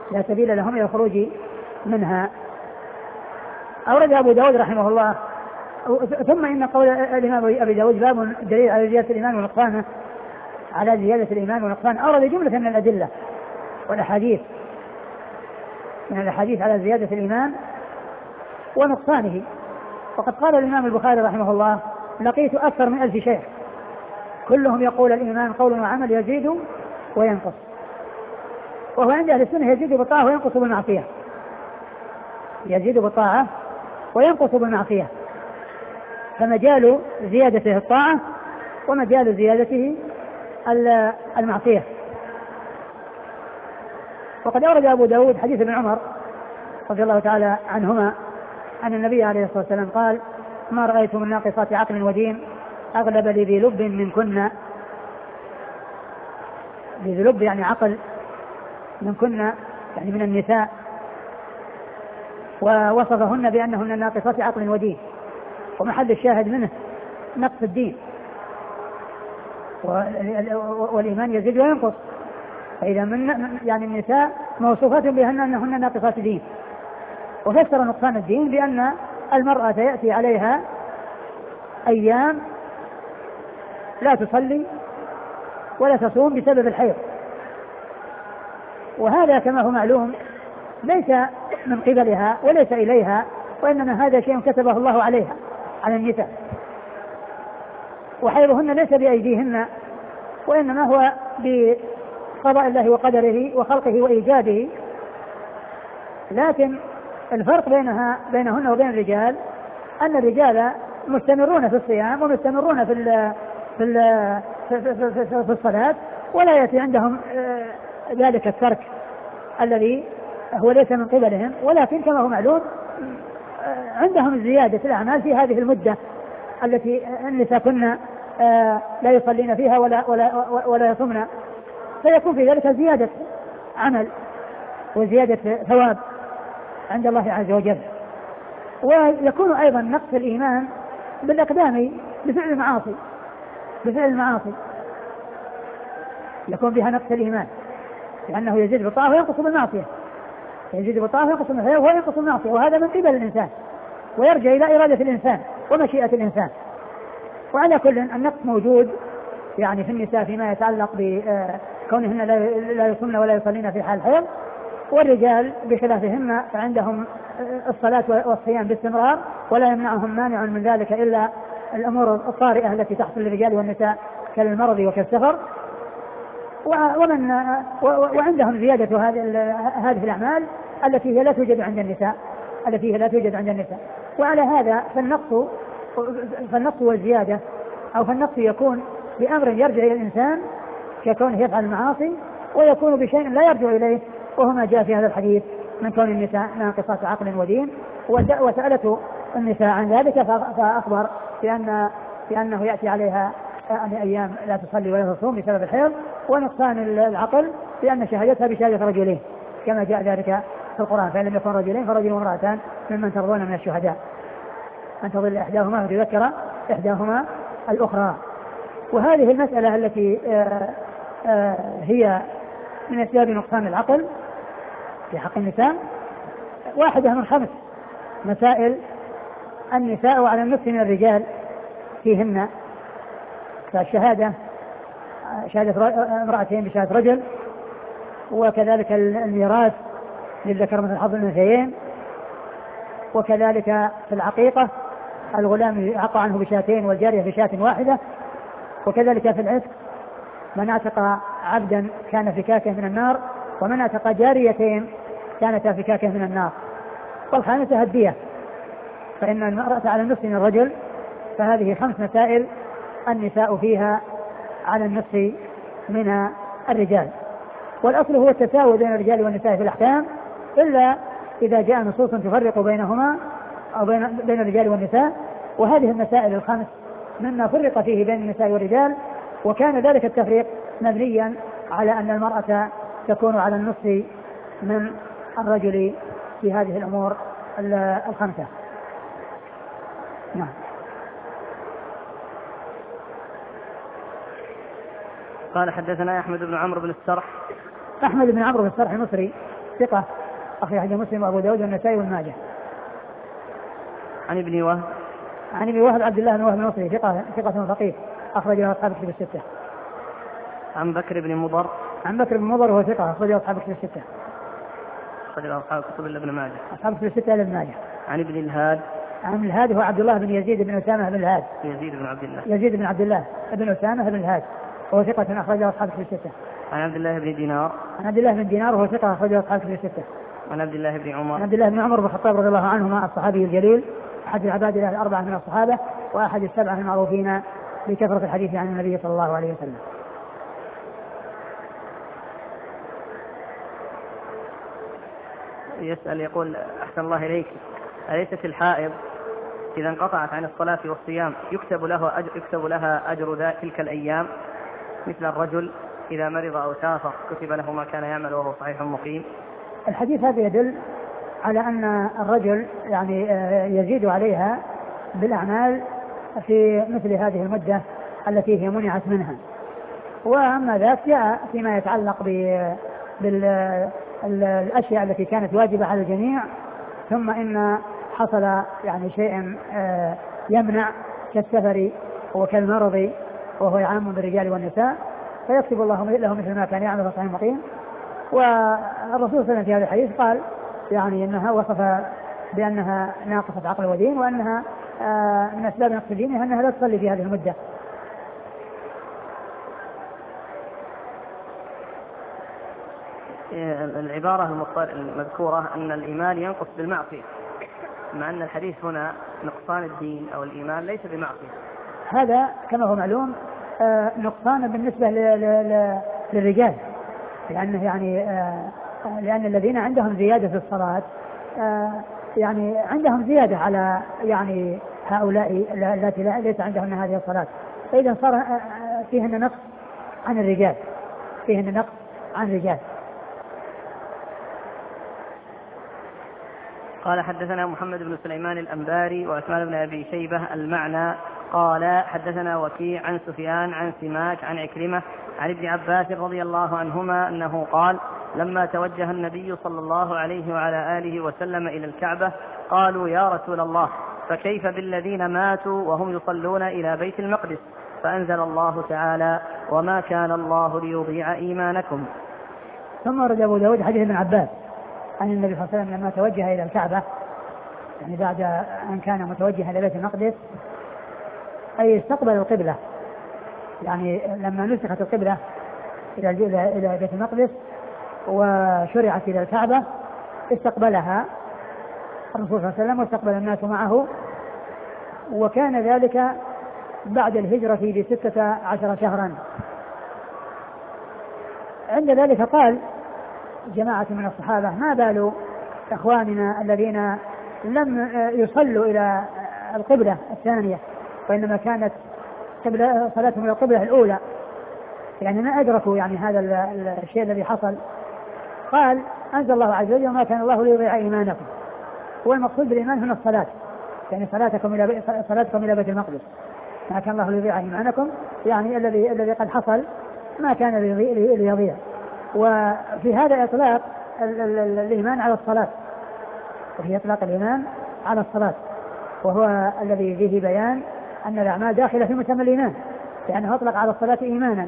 لا سبيل لهم إلى الخروج منها. أورد أبو داود رحمه الله. ثم إن قول الإمام أبي داود باب دليل على زيادة الإيمان ونقصانه، على زيادة الإيمان ونقصانه، أورد جملة من الأدلة والأحاديث، من الأحاديث على زيادة الإيمان ونقصانه. وقد قال الإمام البخاري رحمه الله: لقيت أكثر من 1000 شيخ كلهم يقول الإيمان قول وعمل يزيد وينقص. وهو عند أهل السنة يزيد بالطاعة وينقص بالمعصية، يزيد بالطاعة وينقص بالمعصية، فمجال زيادته الطاعة ومجال زيادته المعصية. وقد أورد أبو داود حديث ابن عمر رضي الله تعالى عنهما أن النبي عليه الصلاة والسلام قال: ما رأيت من ناقصات عقل ودين أغلب لذي لب من كنا. لذي لب يعني عقل، من كنا يعني من النساء، ووصفهن بأنهن ناقصات عقل ودين، ومحل الشاهد منه نقص الدين، والإيمان يزيد وينقص. فإذا من يعني النساء موصوفات بأن أنهن ناقصات دين. وفسر نقصان الدين بأن المرأة يأتي عليها أيام لا تصلي ولا تصوم بسبب الحيض، وهذا كما هو معلوم ليس من قبلها وليس إليها، وإنما هذا شيء كتبه الله عليها على النساء، وحيضهن ليس بأيديهن، وإنما هو بقضاء الله وقدره وخلقه وإيجاده. لكن الفرق بينهن وبين الرجال أن الرجال مستمرون في الصيام ومستمرون في الصلاة، ولا يأتي عندهم ذلك الترك الذي هو ليس من قبلهم، ولكن كما هو معلوم عندهم زيادة الأعمال في هذه المدة التي النساء كنا لا يصلين فيها ولا يصومن، فيكون في ذلك زيادة عمل وزيادة ثواب عند الله عز وجل. ويكون أيضا نقص الإيمان بالأقدام بفعل المعاصي، بفعل المعاصي يكون بها نقص الإيمان، لأنه يزيد بالطاعة وينقص بالمعصية، يزيد بالطاعة وينقص بالمعصية وينقص بالمعصية، وهذا من قبل الإنسان ويرجع إلى إرادة الإنسان ومشيئة الإنسان. وعلى كل النقص موجود يعني في النساء فيما يتعلق بكونهن لا يصومن ولا يصلين في حال الحيض، والرجال بخلافهن فعندهم الصلاة والصيام باستمرار، ولا يمنعهم مانع من ذلك إلا الأمور الطارئة التي تحصل للرجال والنساء كالمرض وكالسفر. وعندهم زيادة هذه الأعمال التي هي لا توجد عند النساء، التي هي لا توجد عند النساء. وعلى هذا فالنقص والزيادة أو فالنقص يكون بأمر يرجع إلى الإنسان ككونه يفعل المعاصي، ويكون بشيء لا يرجع إليه، وهو ما جاء في هذا الحديث من كون النساء ناقصات عقل ودين. وسألته النساء عن ذلك فأخبر بأنه يأتي عليها أيام لا تصلي ولا تصوم بسبب الحيض، ونقصان العقل بأن شهادتها بشهادة رجلين كما جاء ذلك في القرآن: فإن لم يكن رجلين فرجل وامرأتان ممن ترضون من الشهداء أن تضل إحداهما وتذكر إحداهما الأخرى. وهذه المسألة التي هي من أسباب نقصان العقل في حق النساء واحدة من 5 مسائل النساء على النصف من الرجال فيهن، فالشهادة شهادة امرأتين بشهادة رجل، وكذلك الميراث للذكر مثل حظ الأنثيين، وكذلك في العقيقة الغلام يعقى عنه بشاتين والجارية بشاة واحدة، وكذلك في العتق من اعتق عبدا كان فكاكه من النار، ومن اعتق جاريتين كانتا فكاكه من النار، والخامسة الدية، فإن المرأة على النصف من الرجل، فهذه 5 مسائل النساء فيها على النصف من الرجال. والأصل هو التساوي بين الرجال والنساء في الأحكام، إلا إذا جاء نصوص تفرق بينهما أو بين الرجال والنساء. وهذه المسائل ال5 مما فرق فيه بين النساء والرجال، وكان ذلك التفريق مبنيا على أن المرأة تكون على النصف من الرجل في هذه الأمور ال5. نعم. قال: حدثنا أحمد بن عمرو بن السرح. أحمد بن عمرو بن السرح المصري ثقة أخرج مسلم وأبو داود والنسائي والماجه. عن ابن وهب. عن ابن وهب عبد الله بن وهب المصري ثقة فقيه أخرجه أصحاب الكتب الستة. عن بكر بن مضر. عن بكر بن مضر وهو ثقة أخرجه أصحاب الكتب الستة. أخرجه أصحاب الكتب إلا ابن ماجه. أصحاب الكتب الستة إلا ابن ماجه. عن ابن الهاد. عن الهاد هو عبد الله بن يزيد بن أسامة بن الهاد. يزيد بن عبد الله. يزيد بن عبد الله بن أسامة بن الهاد وهو ثقة أخرجه أصحاب الكتب الستة. عن عبد الله بن دينار. عن عبد الله بن دينار وهو ثقة أخرجه أصحاب الكتب الستة. عن عبد الله بن عمر. عن عبد الله بن عمر بن الخطاب رضي الله عنهما الصحابي الجليل أحد العباد الأربعة من الصحابة وأحد السبعة المعروفين بكثرة الحديث عن النبي صلى الله عليه وسلم. يسأل يقول أحسن الله إليك، أليست الحائض إذا انقطعت عن الصلاة والصيام يكتب لها أجر تلك الأيام مثل الرجل إذا مرض أو سافر كتب له ما كان يعمل وهو صحيح مقيم؟ الحديث هذا يدل على أن الرجل يعني يزيد عليها بالأعمال في مثل هذه المدة التي هي منعت منها. وأما ذاك جاء فيما يتعلق بالأشياء التي كانت واجبة على الجميع ثم إن حصل يعني شيء يمنع كالسفر وكالمرض وهو عام بالرجال والنساء فيكتب الله له مثل ما كان يعمل صحيح مقيم. والرسول صلى الله عليه وسلم في هذا الحديث قال يعني انها وصف بانها ناقصة عقل ودين وانها من اسباب نقص دينها انها لا تصلي في هذه المدة. العبارة المذكورة أن الإيمان ينقص بالمعصية، مع أن الحديث هنا نقصان الدين أو الإيمان ليس بمعصية. هذا كما هو معلوم نقصان بالنسبة للرجال، لأنه يعني لأن الذين عندهم زيادة في الصلاة يعني عندهم زيادة على يعني هؤلاء التي ليس عندهن هذه الصلاة، فإذا صار فيهن نقص عن الرجال، فيهن نقص عن الرجال. قال حدثنا محمد بن سليمان الأنباري وعثمان بن أبي شيبة المعنى قال حدثنا وكيع عن سفيان عن سماك عن عكرمة عن ابن عباس رضي الله عنهما أنه قال لما توجه النبي صلى الله عليه وعلى آله وسلم إلى الكعبة قالوا يا رسول الله فكيف بالذين ماتوا وهم يصلون إلى بيت المقدس؟ فأنزل الله تعالى وما كان الله ليضيع إيمانكم. ثم ورد أبو داود حديث ابن عباس عن النبي صلى الله عليه وسلم لما توجه إلى الكعبة، يعني بعد أن كان متوجها إلى بيت المقدس أي استقبل القبلة، يعني لما نسخت القبلة إلى بيت المقدس وشرعت إلى الكعبة استقبلها الرسول صلى الله عليه وسلم واستقبل الناس معه، وكان ذلك بعد الهجرة ب16 شهرا. عند ذلك قال جماعة من الصحابة ما بال إخواننا الذين لم يصلوا إلى القبلة الثانية وإنما كانت صلاتهم إلى القبلة الأولى، يعني ما أدركوا يعني هذا الشيء الذي حصل. قال أنزل الله عز وجل وما كان الله ليضيع إيمانكم، والمقصود بالإيمان هنا الصلاة، يعني صلاتكم إلى بيت المقدس، ما كان الله ليضيع إيمانكم يعني الذي قد حصل ما كان ليضيع. وفي هذا إطلاق الإيمان على الصلاة، وفي إطلاق الإيمان على الصلاة، وهو الذي فيه بيان أن الأعمال داخلة في مسمى الإيمان، لأنه أطلق على الصلاة إيمانا،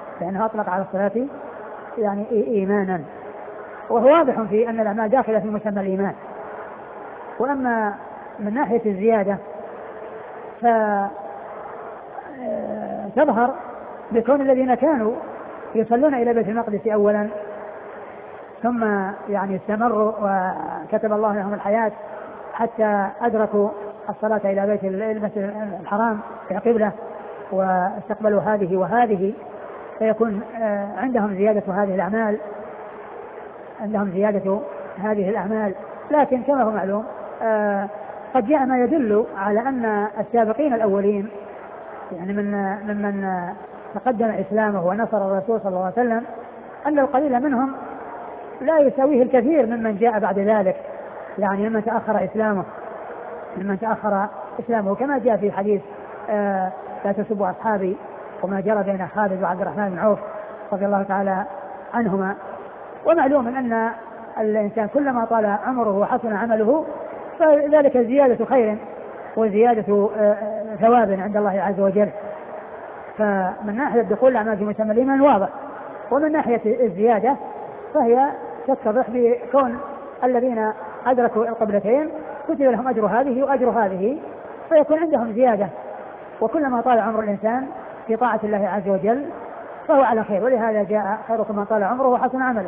يعني إيمانا، وهو واضح في أن الأعمال داخلة في مسمى الإيمان. وأما من ناحية الزيادة فتظهر بكون الذين كانوا يصلون إلى بيت المقدس أولا ثم يعني استمروا وكتب الله لهم الحياة حتى أدركوا الصلاة إلى بيت المسجد الحرام في القبلة واستقبلوا هذه وهذه، فيكون عندهم زيادة هذه الأعمال. لكن كما هو معلوم قد جاء ما يدل على أن السابقين الأولين يعني ممن تقدم إسلامه ونصر الرسول صلى الله عليه وسلم أن القليل منهم لا يساويه الكثير ممن جاء بعد ذلك، يعني ممن تأخر إسلامه كما جاء في حديث لا تسبوا أصحابي وما جرى بين خالد وعبد الرحمن بن عوف رضي الله تعالى عنهما. ومعلوم أن الإنسان كلما طال عمره وحسن عمله فذلك زيادة خير وزيادة ثواب عند الله عز وجل. فمن ناحية دخول الأعمال في مسمى الإيمان واضح، ومن ناحية الزيادة فهي تتضح بكون الذين أدركوا القبلتين كتب لهم أجر هذه وأجر هذه، فيكون عندهم زيادة، وكلما طال عمر الإنسان في طاعة الله عز وجل فهو على خير، ولهذا جاء خيركم من طال عمره وحسن عمله.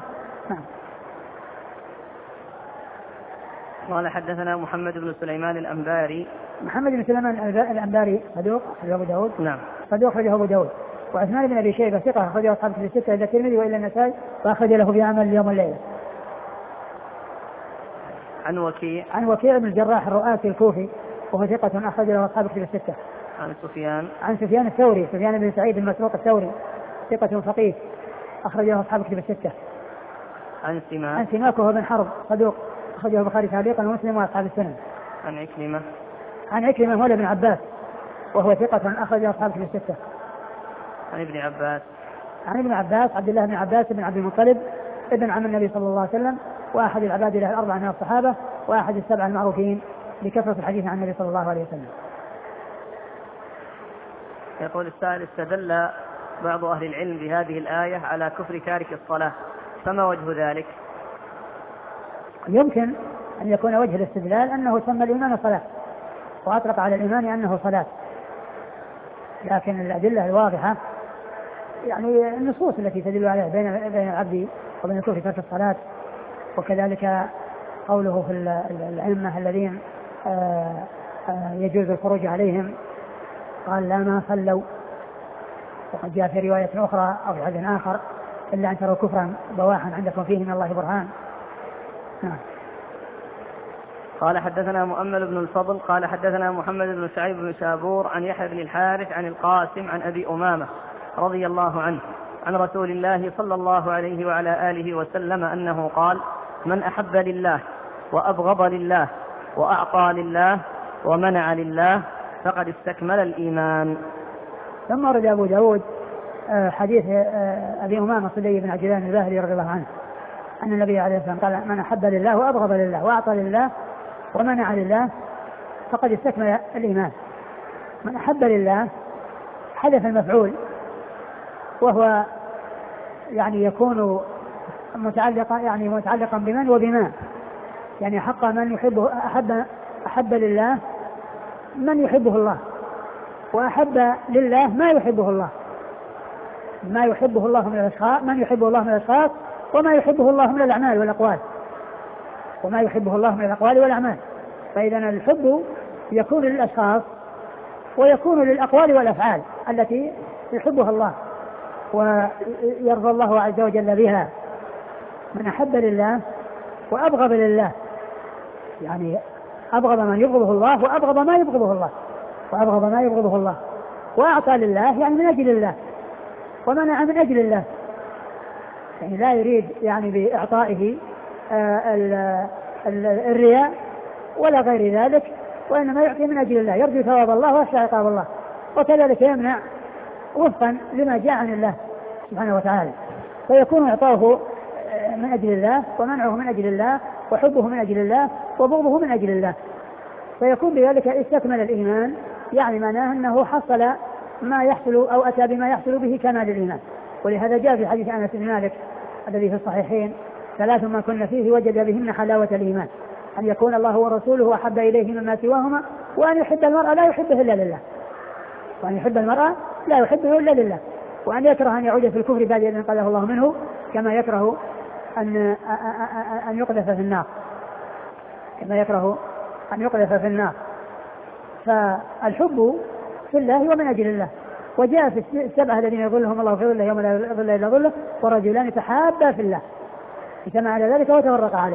قال حدثنا محمد بن سليمان الأنباري. محمد بن سليمان الأنباري صدوق أخرجه أبو داود. نعم. صدوق أخرجه أبو داود. وعثمان بن أبي شيبة ثقة أخرجه أصحاب الكتب الستة إلا الترمذي وإلا النسائي وأخرج له في عمل اليوم والليلة. عن وكيع بن الجراح الرؤاسي الكوفي وهو ثقة أخرج له أصحاب الكتب الستة. عن سفيان الثوري سفيان بن سعيد بن مسروق الثوري ثقة فقيه أخرج له أصحاب الكتب الستة. عن سماك وهو بن حرب صدوق أخرجه البخاري تعليقا ومسلم وأصحاب السنن. عن عكرمة مولى بن عباس وهو ثقة أخرج أصحاب الكتب الستة. عن ابن عباس عبد الله بن عباس بن عبد المطلب ابن عم النبي صلى الله عليه وسلم وأحد العباد له الأربعة من الصحابة وأحد السبع المعروفين بكثرة الحديث عن النبي صلى الله عليه وسلم. يقول السائل: استدل بعض أهل العلم بهذه الآية على كفر تارك الصلاة، فما وجه ذلك؟ يمكن أن يكون وجه الاستدلال أنه سمى الإيمان صلاة وأطلق على الإيمان أنه صلاة، لكن الأدلة الواضحة يعني النصوص التي تدل عليها بين العبد وبين الكفر ترك الصلاة، وكذلك قوله في الأئمة الذين يجوز الخروج عليهم قال لا ما صلوا، وقد جاء في رواية أخرى أو في حديث آخر إلا أن تروا كفرا بواحا عندكم فيه من الله برهان. قال حدثنا مؤمل بن الفضل قال حدثنا محمد بن سعيد بن شابور عن يحيى بن الحارث عن القاسم عن أبي أمامة رضي الله عنه عن رسول الله صلى الله عليه وعلى آله وسلم أنه قال: من أحب لله وأبغض لله وأعطى لله ومنع لله فقد استكمل الإيمان. ثم ورد أبو داود حديث أبي أمامة صدي بن عجلان الباهلي رضي الله عنه أن النبي عليه الصلاة والسلام قال: من أحب لله وأبغض لله وأعطى لله ومنع لله فقد استكمل الإيمان. من أحب لله حدث المفعول، وهو يعني يكون متعلقا بمن وبما، يعني حق من يحبه أحب لله من يحبه الله، وأحب لله ما يحبه الله، ما يحبه الله من الأشخاص، من يحبه الله من الأشخاص وما يحبه الله من الأعمال والأقوال، وما يحبه الله من الأقوال والأعمال. فإذا الحب يكون للأشخاص ويكون للأقوال والأفعال التي يحبها الله ويرضى الله عز وجل بها. من أحب لله وأبغض لله، يعني أبغض من يبغضه الله وأبغض ما يبغضه الله، وأبغض ما يبغضه الله، وأعطى لله يعني من أجل الله، ومنع من أجل الله، يعني لا يريد يعني بإعطائه الرياء ولا غير ذلك، وإنما يعطي من أجل الله، يرجو ثواب الله ويخشى عقاب الله، وكذلك يمنع وفقا لما جاء عن الله سبحانه وتعالى. فيكون إعطاؤه من أجل الله ومنعه من أجل الله وحبه من أجل الله وبغضه من أجل الله، فيكون بذلك استكمل الإيمان، يعني معناه أنه حصل ما يحصل أو أتى بما يحصل به كمال الإيمان. ولهذا جاء في حديث أنس بن مالك الذي في الصحيحين: ثلاث ما كنا فيه وجد بهن حلاوة الإيمان: أن يكون الله ورسوله أحب إليه مما سواهما، وأن يحب المرء لا يحبه إلا لله، وأن يحب المرء لا يحبه إلا لله، وأن يكره أن يعود في الكفر بعد أن انقذه الله منه، كما يكره أن يقذف في النار، كما يكره أن يقذف في النار. فالحب في الله ومن أجل الله. وجاء في السبعة الذين يظلهم الله في ظله يوم لا ظل إلا ظله: ورجلان تحابا في الله اجتمع على ذلك وتفرق عليه.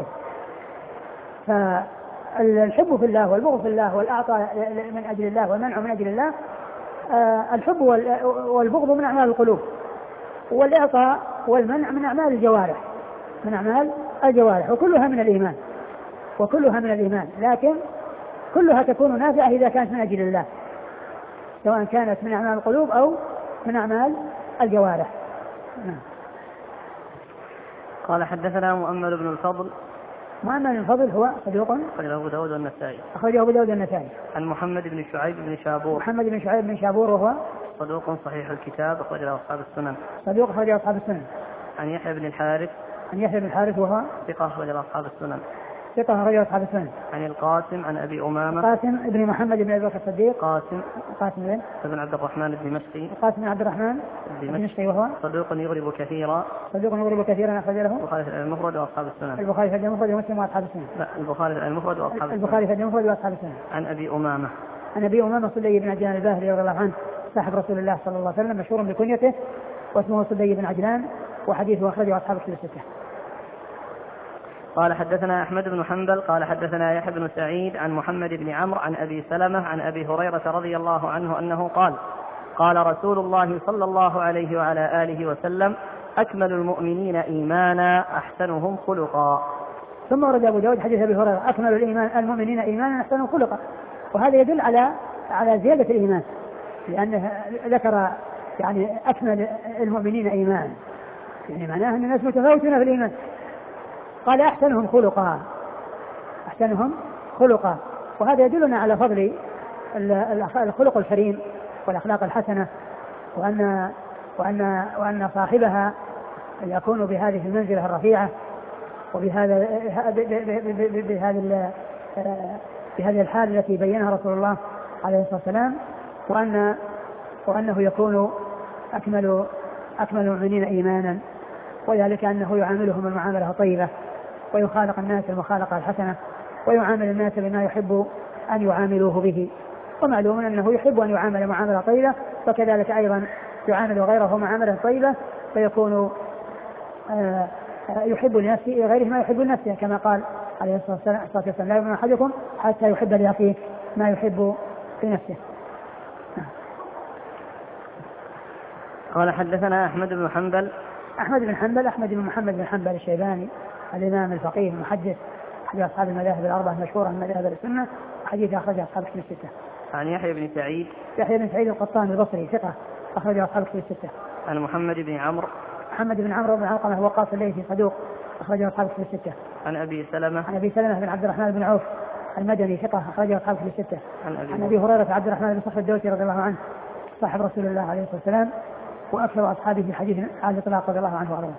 فالحب في الله والبغض في الله والأعطاء من أجل الله والمنع من أجل الله، الحب والبغض من أعمال القلوب، والإعطاء والمنع من أعمال الجوارح، من أعمال الجوارح، وكلها من الإيمان، وكلها من الإيمان، لكن كلها تكون نافعة إذا كانت من أجل الله، سواء كانت من أعمال القلوب أو من أعمال الجوارح. قال حدثنا مؤمل بن الفضل محمد بن الفضل هو صدوق أخرجه أبو داود والنسائي. أخرجه أبو داود والنسائي. عن محمد بن شعيب بن شابور. محمد بن شعيب بن شابور وهو صدوق صحيح الكتاب أخرجه أصحاب السنن. صدوق أخرجه أصحاب السنن. عن يحيى بن الحارث. عن يحيى بن الحارث وهو ثقة أخرجه أصحاب السنن. ثقة أخرجه أصحاب السنن. عن القاسم عن أبي أمامة. قاسم بن محمد بن أبي بكر الصديق. قاسم بن عبد الرحمن الدمشقي. قاسم بن عبد الرحمن الدمشقي وهو صدوق يغرب كثيرا. صدوق يغرب كثيرا أخرج له البخاري في المفرد وأصحاب السنن. البخاري في المفرد ومسلم وأصحاب السنن. لا البخاري في المفرد وأصحاب السنن. البخاري في المفرد وأصحاب السنن. عن أبي أمامة. عن أبي أمامة صدي بن عجلان الباهلي رضي الله عنه صاحب رسول الله صلى الله عليه وسلم مشهور بكنيته واسمه صدي بن عجلان وحديثه أخرجه أصحاب الكتب الستة. قال حدثنا أحمد بن حنبل قال حدثنا يحيى بن سعيد عن محمد بن عمرو عن أبي سلمة عن أبي هريرة رضي الله عنه أنه قال قال رسول الله صلى الله عليه وعلى آله وسلم أكمل المؤمنين إيمانا أحسنهم خلقا. ثم ورد أبو داود حديث أبي هريرة أكمل المؤمنين إيمانا أحسنهم خلقا، وهذا يدل على زيادة الإيمان، لأنه ذكر يعني أكمل المؤمنين إيمانا، يعني معناه أن الناس متفاوتون في الإيمان. قال أحسنهم خلقا، أحسنهم خلقا، وهذا يدلنا على فضل الخلق الكريم والأخلاق الحسنة، وأن صاحبها يكون بهذه المنزلة الرفيعة بهذه الحال التي بينها رسول الله عليه الصلاة والسلام، وأنه يكون أكمل المؤمنين إيمانا، وذلك أنه يعاملهم المعاملة الطيبة، ويخالق الناس المخالقة الحسنة، ويعامل الناس بما يحب أن يعاملوه به، ومعلوم أنه يحب أن يعامل معاملة طيبة، وكذلك أيضا يعامل غيره معاملة طيبة، فيكون يحب لنفسه غيره ما يحب لنفسه، كما قال عليه الصلاة والسلام: لا يؤمن أحدكم حتى يحب لأخيه ما يحب لنفسه. قال حدثنا أحمد بن حنبل أحمد بن محمد بن حنبل الشيباني الإمام الفقيه المحدث أحد أصحاب المذاهب الأربعة المشهورة من مذاهب السنة، حديث أخرج أصحاب الكتب الستة. عن يحيى بن سعيد القطان البصري ثقة أخرج أصحاب الكتب الستة. عن محمد بن عمرو بن علقمة هو وقاص الليثي صدوق أخرج أصحاب الكتب الستة. عن أبي سلمة بن عبد الرحمن بن عوف المدني ثقة أخرج أصحاب الكتب الستة. عن أبي هريرة عبد الرحمن بن صخر الدوسي رضي الله عنه صاحب رسول الله عليه الصلاة والسلام، وأكثر أصحابه في حديث على الإطلاق رضي الله عنه وأرضاه.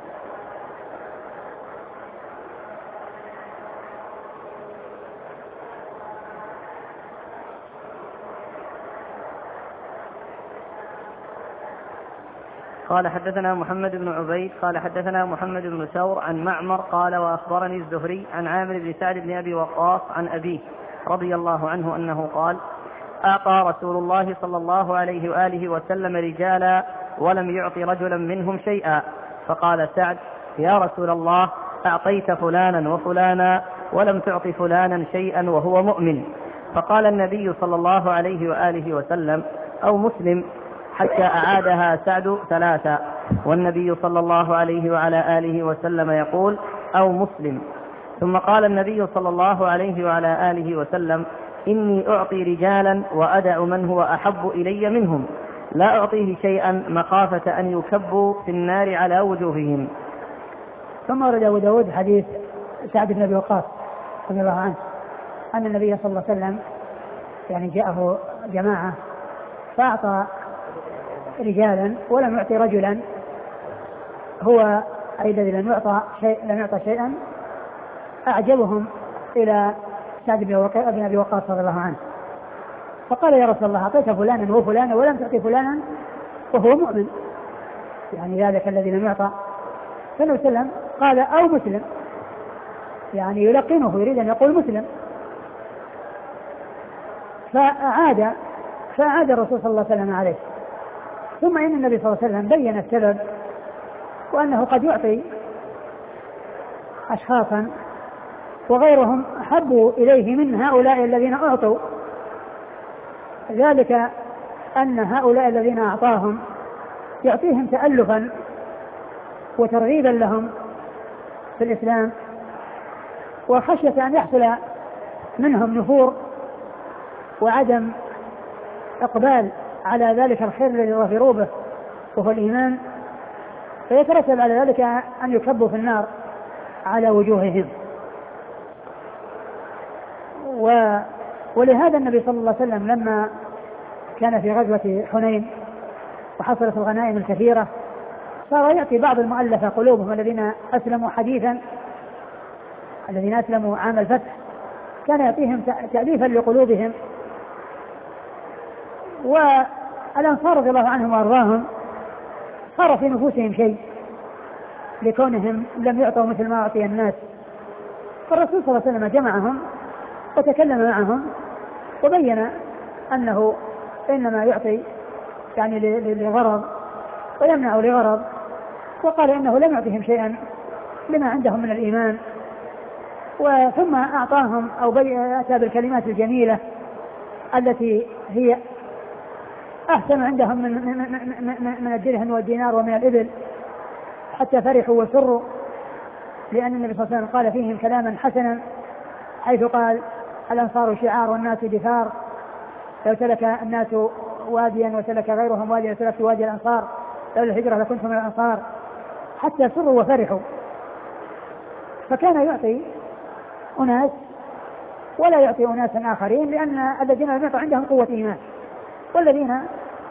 قال حدثنا محمد بن عبيد قال حدثنا محمد بن ثور عن معمر قال وأخبرني الزهري عن عامر بن سعد بن أبي وقاص عن أبيه رضي الله عنه أنه قال: أعطى رسول الله صلى الله عليه وآله وسلم رجالا ولم يعط رجلا منهم شيئا، فقال سعد: يا رسول الله، أعطيت فلانا وفلانا ولم تعط فلانا شيئا وهو مؤمن. فقال النبي صلى الله عليه وآله وسلم: أو مسلم، حتى أعادها سعد ثلاثا، والنبي صلى الله عليه وعلى آله وسلم يقول: أو مسلم. ثم قال النبي صلى الله عليه وعلى آله وسلم: إني أعطي رجالا وأدع من هو أحب إلي منهم، لا أعطيه شيئا مخافة أن يكبوا في النار على وجوههم. ثم ورد أبو داود حديث سعد بن أبي وقاص رضي الله عنه أن النبي صلى الله عليه وسلم يعني جاءه جماعة فأعطى رجالا ولم يعطي رجلا، هو أي الذي لم يعطى شيئا أعجبهم إلى سعد بن أبي وقاص رضي الله عنه، فقال: يا رسول الله، أعطيت فلانا وفلانا ولم تعطي فلانا وهو مؤمن، يعني ذلك الذي لم يعطى. فالنبي صلى الله عليه وسلم قال: أو مسلم، يعني يلقنه، يريد أن يقول مسلم. فأعاد الرسول صلى الله عليه وسلم عليه. ثم إن النبي صلى الله عليه وسلم بين السبب، وأنه قد يعطي أشخاصا وغيرهم أحبوا إليه من هؤلاء الذين أعطوا، ذلك أن هؤلاء الذين أعطاهم يعطيهم تألفا وترغيبا لهم في الإسلام، وخشية أن يحصل منهم نفور وعدم إقبال على ذلك الخير الذي ظفروا به وهو الإيمان، فيترتب على ذلك أن يكبوا في النار على وجوههم. ولهذا النبي صلى الله عليه وسلم لما كان في غزوة حنين وحصلت الغنائم الكثيرة صار يأتي بعض المؤلفة قلوبهم الذين أسلموا حديثا، الذين أسلموا عام الفتح، كان يأتيهم تأليفا لقلوبهم. والأنصار رضي الله عنهم وأرضاهم صار في نفوسهم شيء لكونهم لم يعطوا مثل ما أعطي الناس، فالرسول صلى الله عليه وسلم جمعهم وتكلم معهم وبين أنه إنما يعطي يعني لغرض ويمنع لغرض، وقال إنه لم يعطيهم شيئا لما عندهم من الإيمان، ثم أعطاهم أو أتى بالكلمات الجميلة التي هي أحسن عندهم من الدرهم والدينار ومن الإبل، حتى فرحوا وسروا، لأن النبي صلى الله عليه وسلم قال فيهم كلاما حسنا حيث قال: الأنصار شعار والناس دثار، لو سلك الناس واديا وسلك غيرهم واديا وسلكت وادي الأنصار لولا الهجرة لكنت من الأنصار، حتى سروا وفرحوا. فكان يعطي أناس ولا يعطي أناسا آخرين، لأن الذين لم يعطوا عندهم قوة إيمان، والذين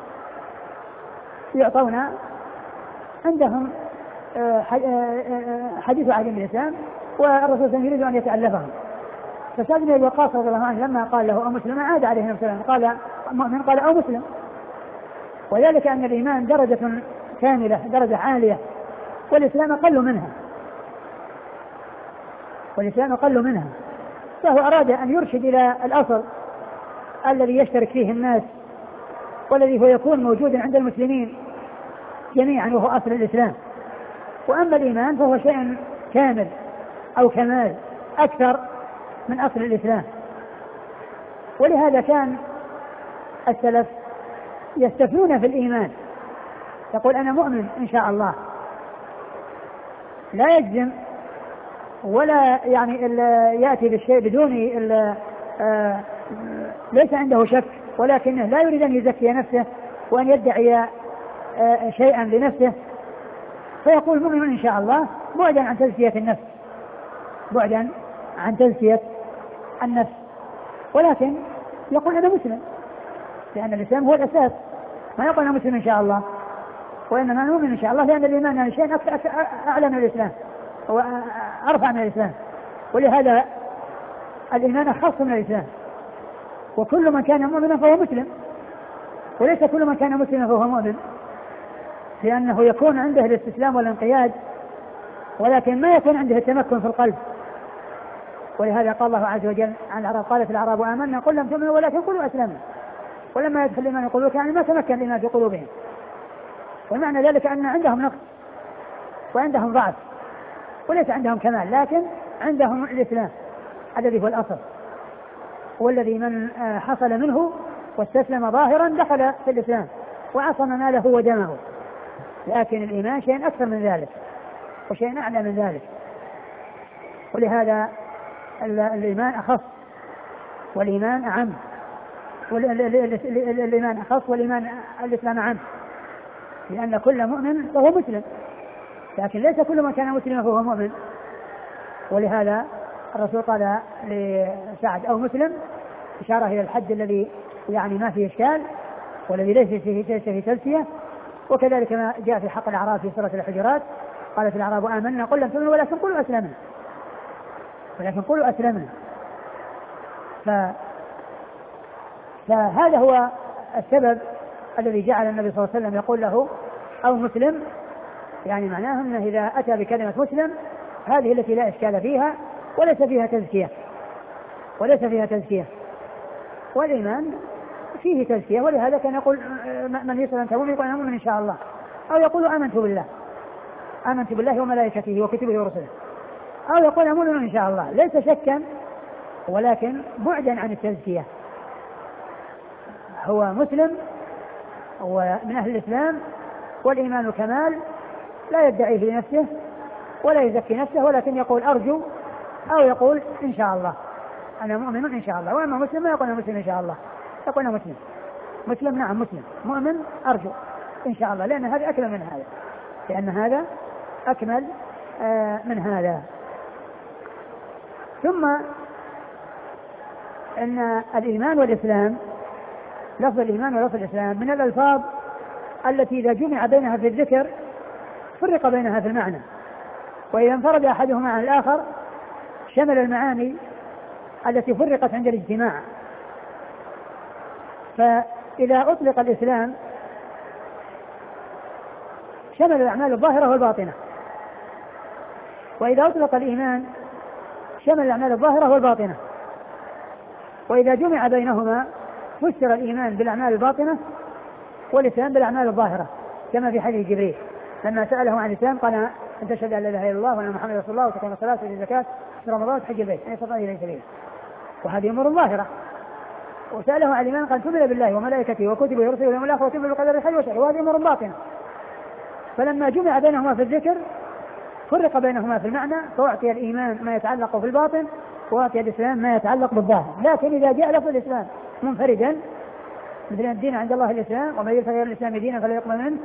يعطون عندهم حديث عهد بالإسلام، والرسول يريد أن يتألفهم. فسعد بن وقاص رضي الله عنه لما قال له أو مسلم عاد عليه السلام قال مؤمن، قال أو مسلم، وذلك أن الإيمان درجة كاملة، درجة عالية، والإسلام أقل منها، فهو أراد أن يرشد إلى الأصل الذي يشترك فيه الناس والذي هو يكون موجودا عند المسلمين جميعا، وهو أصل الإسلام. وأما الإيمان فهو شيء كامل أو كمال أكثر من أصل الإسلام. ولهذا كان السلف يستفنون في الإيمان، يقول أنا مؤمن إن شاء الله، لا يجزم ولا يعني يأتي بالشيء بدون ليس عنده شك، ولكنه لا يريد أن يزكي نفسه وأن يدعي شيئا لنفسه، فيقول مؤمن إن شاء الله بعدا عن تزكية النفس، ولكن يقول أنا مسلم، لأن الإسلام هو الأساس، ما يقول أنا مسلم إن شاء الله، وإنما نؤمن إن شاء الله، لأن الإيمان يعني شيء أعلى من الإسلام وأرفع من الإسلام، ولهذا الإيمان خاص من الإسلام. وكل من كان مؤمنا فهو مسلم، وليس كل من كان مسلما فهو مؤمن، لأنه يكون عنده الاستسلام والانقياد ولكن ما يكون عنده التمكن في القلب. ولهذا قال الله عز وجل عن العرب: قالت الأعراب آمنا قل لم تؤمنوا ولكن قولوا أسلمنا ولما يدخل الإيمان في قلوبكم، يعني ما تمكن الإيمان في قلوبهم. ومعنى ذلك أن عندهم نقص وعندهم ضعف وليس عندهم كمال، لكن عندهم الإسلام الذي هو الأصل، والذي من حصل منه واستسلم ظاهرا دخل في الإسلام وعصم ماله ودمه. لكن الإيمان شيء أكثر من ذلك وشيء أعلى من ذلك، ولهذا الإيمان أخص والإيمان أعم، الإيمان أخص والإيمان الإسلام أعم، لأن كل مؤمن فهو مسلم، لكن ليس كل من كان مسلما فهو مؤمن. ولهذا الرسول قال لسعد أو مسلم إشارة إلى الحد الذي يعني ما فيه إشكال والذي ليس فيه تزكية. وكذلك ما جاء في حق الأعراب في سورة الحجرات: قالت الأعراب آمنا قل لم تؤمنوا ولكن قولوا أسلمنا. فهذا هو السبب الذي جعل النبي صلى الله عليه وسلم يقول له أو مسلم، يعني معناه أنه إذا أتى بكلمة مسلم هذه التي لا إشكال فيها وليس فيها تزكية، والإيمان فيه تزكية. ولهذا كان يقول من يسأل أن تؤمن يقول أنا مؤمن إن شاء الله، أو يقول آمنت بالله وملائكته وكتبه ورسله، أو يقول مؤمن إن شاء الله، ليس شكا ولكن بعدا عن التزكية. هو مسلم ومن أهل الإسلام والإيمان كمال، لا يدعيه لنفسه ولا يزكي نفسه، ولكن يقول أرجو أو يقول إن شاء الله أنا مؤمن إن شاء الله. وأما مسلم ما يقول أنا مسلم إن شاء الله، يقول أنا مسلم نعم مسلم، مؤمن أرجو إن شاء الله، لأن هذا أكمل من هذا. ثم أن الإيمان والإسلام، لفظ الإيمان ولفظ الإسلام من الألفاظ التي إذا جمع بينها في الذكر فرق بينها في المعنى، وإذا انفرد أحدهما عن الآخر شمل المعاني التي فرقت عند الاجتماع. فإذا أطلق الإسلام شمل الأعمال الظاهرة والباطنة، وإذا أطلق الإيمان شمل الأعمال الظاهرة والباطنة، وإذا جمع بينهما فسر الإيمان بالأعمال الباطنة والإسلام بالأعمال الظاهرة، كما في حديث جبريل لما سأله عن الإسلام قال أن تشهد أن لا إله إلا الله وأن محمدا رسول الله وتقيم الصلاة وتؤتي الزكاة في رمضان وتحج البيت أن يستطيع إليه سبيلا، وهذه أمور ظاهرة. وسأله عن الإيمان قال تؤمن بالله وملائكته وكتبه ورسله واليوم الآخر وتؤمن بالقدر خيره وشره، وهذه أمور باطنة. فلما جمع بينهما في الذكر فرق بينهما في المعنى، فأعطي الإيمان ما يتعلق بالباطن وأعطي الإسلام ما يتعلق بالظاهر. لكن إذا جاء لفظ الإسلام منفردا مثل الدين عند الله الإسلام ومن يبتغي غير الإسلام دينا فلا يقبل منه،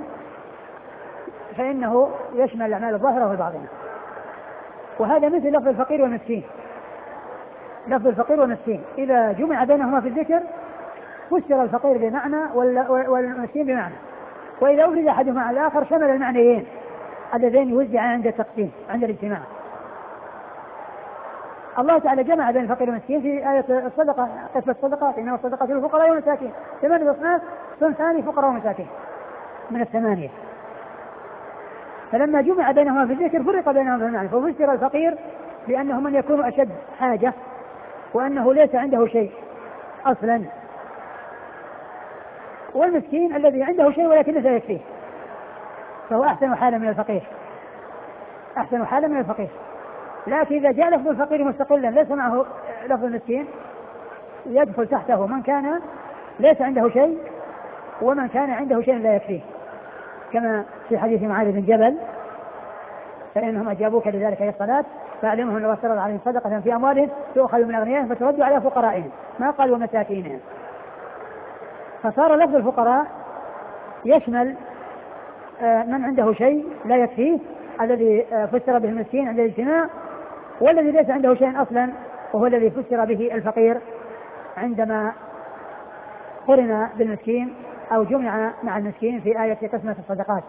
فإنه يشمل الأعمال الظاهرة والباطنة. وهذا مثل لفظ الفقير والمسكين. لفظ الفقير والمسكين إذا جمع بينهما في الذكر فسر الفقير بمعنى والمسكين بمعنى، وإذا أفرد أحدهما على الآخر شمل المعنيين اللذين يوزعان عند التقسيم عند الاجتماع. الله تعالى جمع بين الفقير والمسكين في آية الصدقة، قسم الصدقات إنما الصدقات للفقراء والمساكين، 8 أصناف، صنفان فقراء ومساكين من 8. فلما جمع بينهما في الذكر فرق بينهما في المعنى، ففسر الفقير بأنه من يكون أشد حاجة وأنه ليس عنده شيء أصلا، والمسكين الذي عنده شيء ولكن لا يكفيه، فهو أحسن حالا من الفقير، أحسن حالا من الفقير. لكن إذا جاء لفظ الفقير مستقلا ليس معه لفظ المسكين يدخل تحته من كان ليس عنده شيء ومن كان عنده شيء لا يكفيه، كما في حديث معاذ بن جبل فإنهم أجابوك لذلك أي الصلاة فأعلمهم لو افترض عليهم صدقة في أموالهم تؤخذ من أغنيائهم فترد على فقرائهم، ما قال ومساكينهم. فصار لفظ الفقراء يشمل من عنده شيء لا يكفيه الذي فسر به المسكين عند الاجتماع، والذي ليس عنده شيء أصلا وهو الذي فسر به الفقير عندما قرن بالمسكين أو جمع مع المسكين في آية قسمة الصدقات.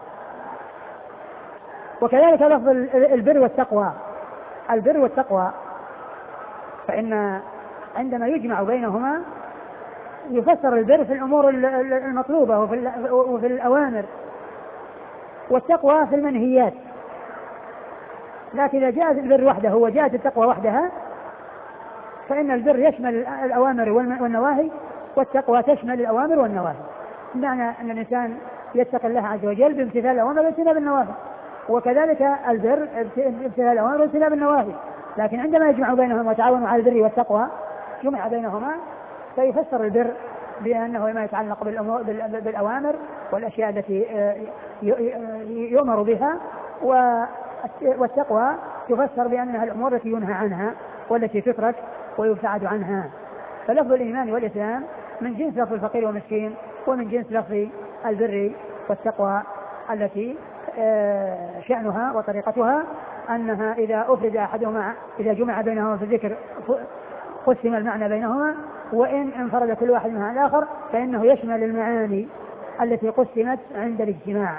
وكذلك لفظ البر والتقوى. البر والتقوى فإن عندما يجمع بينهما يفسر البر في الأمور المطلوبة وفي الأوامر، والتقوى في المنهيات. لكن إذا جاءت البر وحده وجاءت التقوى وحدها فإن البر يشمل الأوامر والنواهي، والتقوى تشمل الأوامر والنواهي، بمعنى أن الإنسان يتقي الله عز وجل بامتثال الأوامر واجتناب النواهي، وكذلك البر امتثال الأوامر واجتناب النواهي. لكن عندما يجمع بينهما وتعاونوا على البر والتقوى جمع بينهما فيفسر البر بأنه ما يتعلق بالأوامر والأشياء التي يؤمر بها، والتقوى تفسر بأنها الأمور التي ينهى عنها والتي تترك ويبتعد عنها. فلفظ الإيمان والإسلام من جنس لفظ الفقير والمسكين ومن جنس لفظ البر والتقوى التي شأنها وطريقتها أنها إذا أفرد أحدهما إذا جمع بينهما في الذكر قسم المعنى بينهما، وإن انفرد كل واحد منها الآخر فإنه يشمل المعاني التي قسمت عند الاجتماع.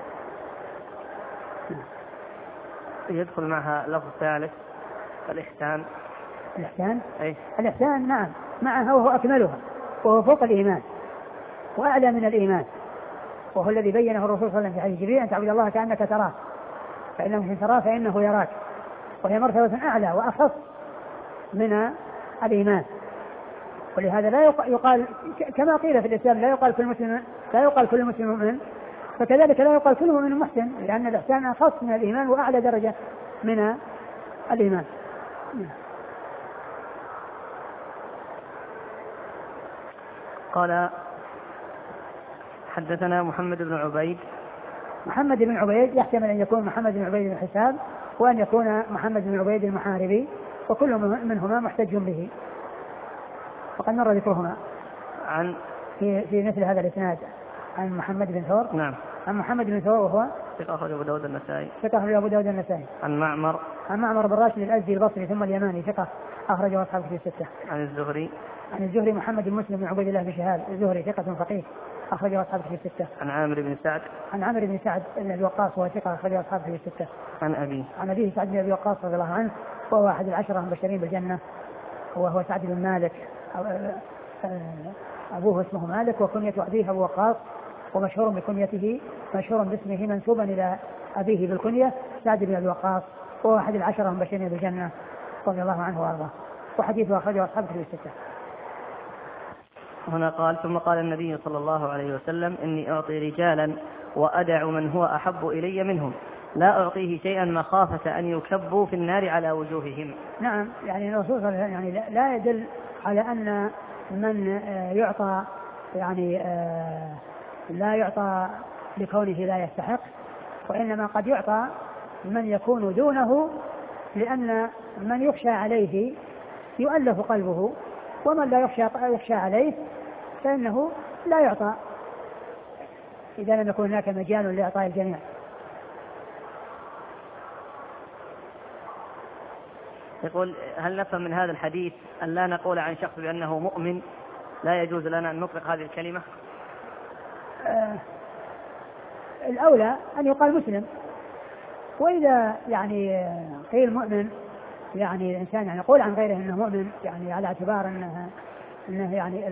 يدخل معها لفظ ثالث الإحسان. الإحسان؟ أي. الإحسان نعم معها وهو أكملها وهو فوق الإيمان وأعلى من الإيمان، وهو الذي بينه الرسول صلى الله عليه وسلم في حديث جبريل أن تعبد الله كأنك تراه فإن لم تكن تراه فإنه يراك، وهي مرتبة أعلى وأخص من الإيمان. ولهذا لا يقال كما قيل في الإسلام لا يقال كل مسلم مؤمن، فكذلك لا يقال كل مؤمن محسن، لأن الإحسان أخص من الإيمان وأعلى درجة من الإيمان. قال حدثنا محمد بن عبيد. محمد بن عبيد يحتمل أن يكون محمد بن عبيد بن حساب وأن يكون محمد بن عبيد المحاربي، وكل منهما محتج به وقد مر ذكرهما عن في مثل هذا الإسناد عن محمد بن ثور. نعم. عن محمد بن ثور وهو ثقة أخرجه أبو داود النسائي. ثقة أخرجه أبو داود النسائي. عن معمر. عن معمر بن راشد الأزدي البصري ثم اليماني ثقة أخرجه أصحاب الكتب الستة. عن الزهري محمد بن مسلم بن عبيد الله بن شهاب الزهري ثقة فقيه أخرجه أصحاب الكتب الستة. عن عامر بن سعد بن أبي وقاص وهو ثقة أخرجه أصحاب الكتب الستة. عن أبيه سعد بن أبي وقاص رضي الله عنه وهو أحد العشرة المبشرين بالجنة وهو سعد بن مالك أبوه اسمه مالك وكنية أبيه أبو وقاص ومشهور بكنيته مشهور باسمه منسوبا إلى أبيه بالكنية سعد بن أبي وقاص وهو أحد العشرة المبشرين بالجنة رضي الله عنه وأرضاه وحديثه أخرجه أصحاب الكتب الستة. هنا قال ثم قال النبي صلى الله عليه وسلم إني أعطي رجالا وأدع من هو أحب إلي منهم لا أعطيه شيئا مخافة أن يكبوا في النار على وجوههم. نعم يعني الرسول يعني لا يدل على أن من يعطى يعني لا يعطى لكونه لا يستحق وإنما قد يعطى من يكون دونه لأن من يخشى عليه يؤلف قلبه ومن لا يخشى عليه فإنه لا يعطى إذا لم يكن هناك مجال لإعطاء الجميع. يقول هل نفهم من هذا الحديث أن لا نقول عن شخص بأنه مؤمن لا يجوز لنا أن نطلق هذه الكلمة؟ الأولى أن يقال مسلم وإذا يعني قيل مؤمن يعني الإنسان يعني يقول عن غيره أنه مؤمن يعني على اعتبار أنه يعني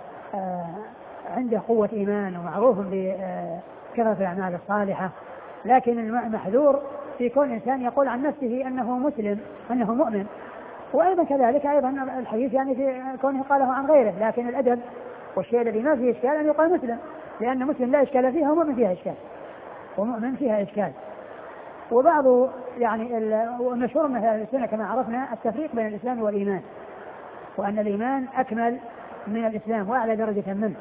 عنده قوة إيمان ومعروف بكثرة الأعمال الصالحة لكن المحذور في كون إنسان يقول عن نفسه أنه مسلم أنه مؤمن وأيضا كذلك أيضا الحديث يعني في كونه قاله عن غيره لكن الأدب والشيء الذي ما فيه إشكال أن يقال مسلم لأن مسلم لا إشكال فيها ومؤمن فيها إشكال ومؤمن فيها إشكال. وبعض يعني المشهور من هذه السنة كما عرفنا التفريق بين الإسلام والإيمان وأن الإيمان أكمل من الإسلام وأعلى درجة منه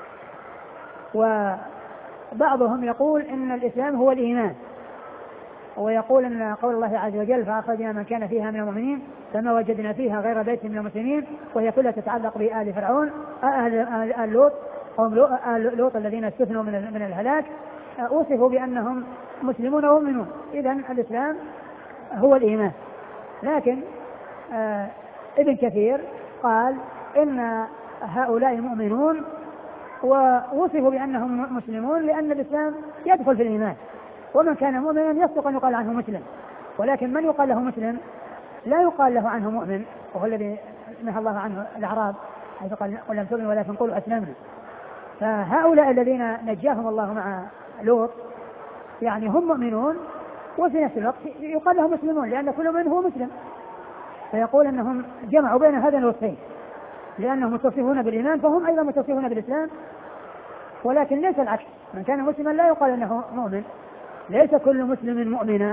وبعضهم يقول إن الإسلام هو الإيمان ويقول أن قول الله عز وجل فأخرجنا من كان فيها من المؤمنين فما وجدنا فيها غير بيت من المسلمين وهي كلها تتعلق بآل فرعون آل لوط قوم لوط الذين استثنوا من الهلاك أوصفوا بأنهم مسلمون ومؤمنون إذن الإسلام هو الإيمان. لكن ابن كثير قال إن هؤلاء مؤمنون ووصفوا بأنهم مسلمون لأن الإسلام يدخل في الإيمان ومن كان مؤمنا يصدق أن يقال عنه مسلم ولكن من يقال له مسلم لا يقال له عنه مؤمن وهو الذي نهى الله عنه الأعراب حيث قال لم تؤمنوا ولكن قولوا أسلمنا. فهؤلاء الذين نجاهم الله مع لوط يعني هم مؤمنون وفي نفس الوقت يقال لهم مسلمون لأن كل من هو مسلم فيقول أنهم جمعوا بين هذا الوصفين لأنهم متصفون بالإيمان فهم أيضا متصفون بالإسلام ولكن ليس العكس من كان مسلما لا يقال أنه مؤمن ليس كل مسلم مؤمنا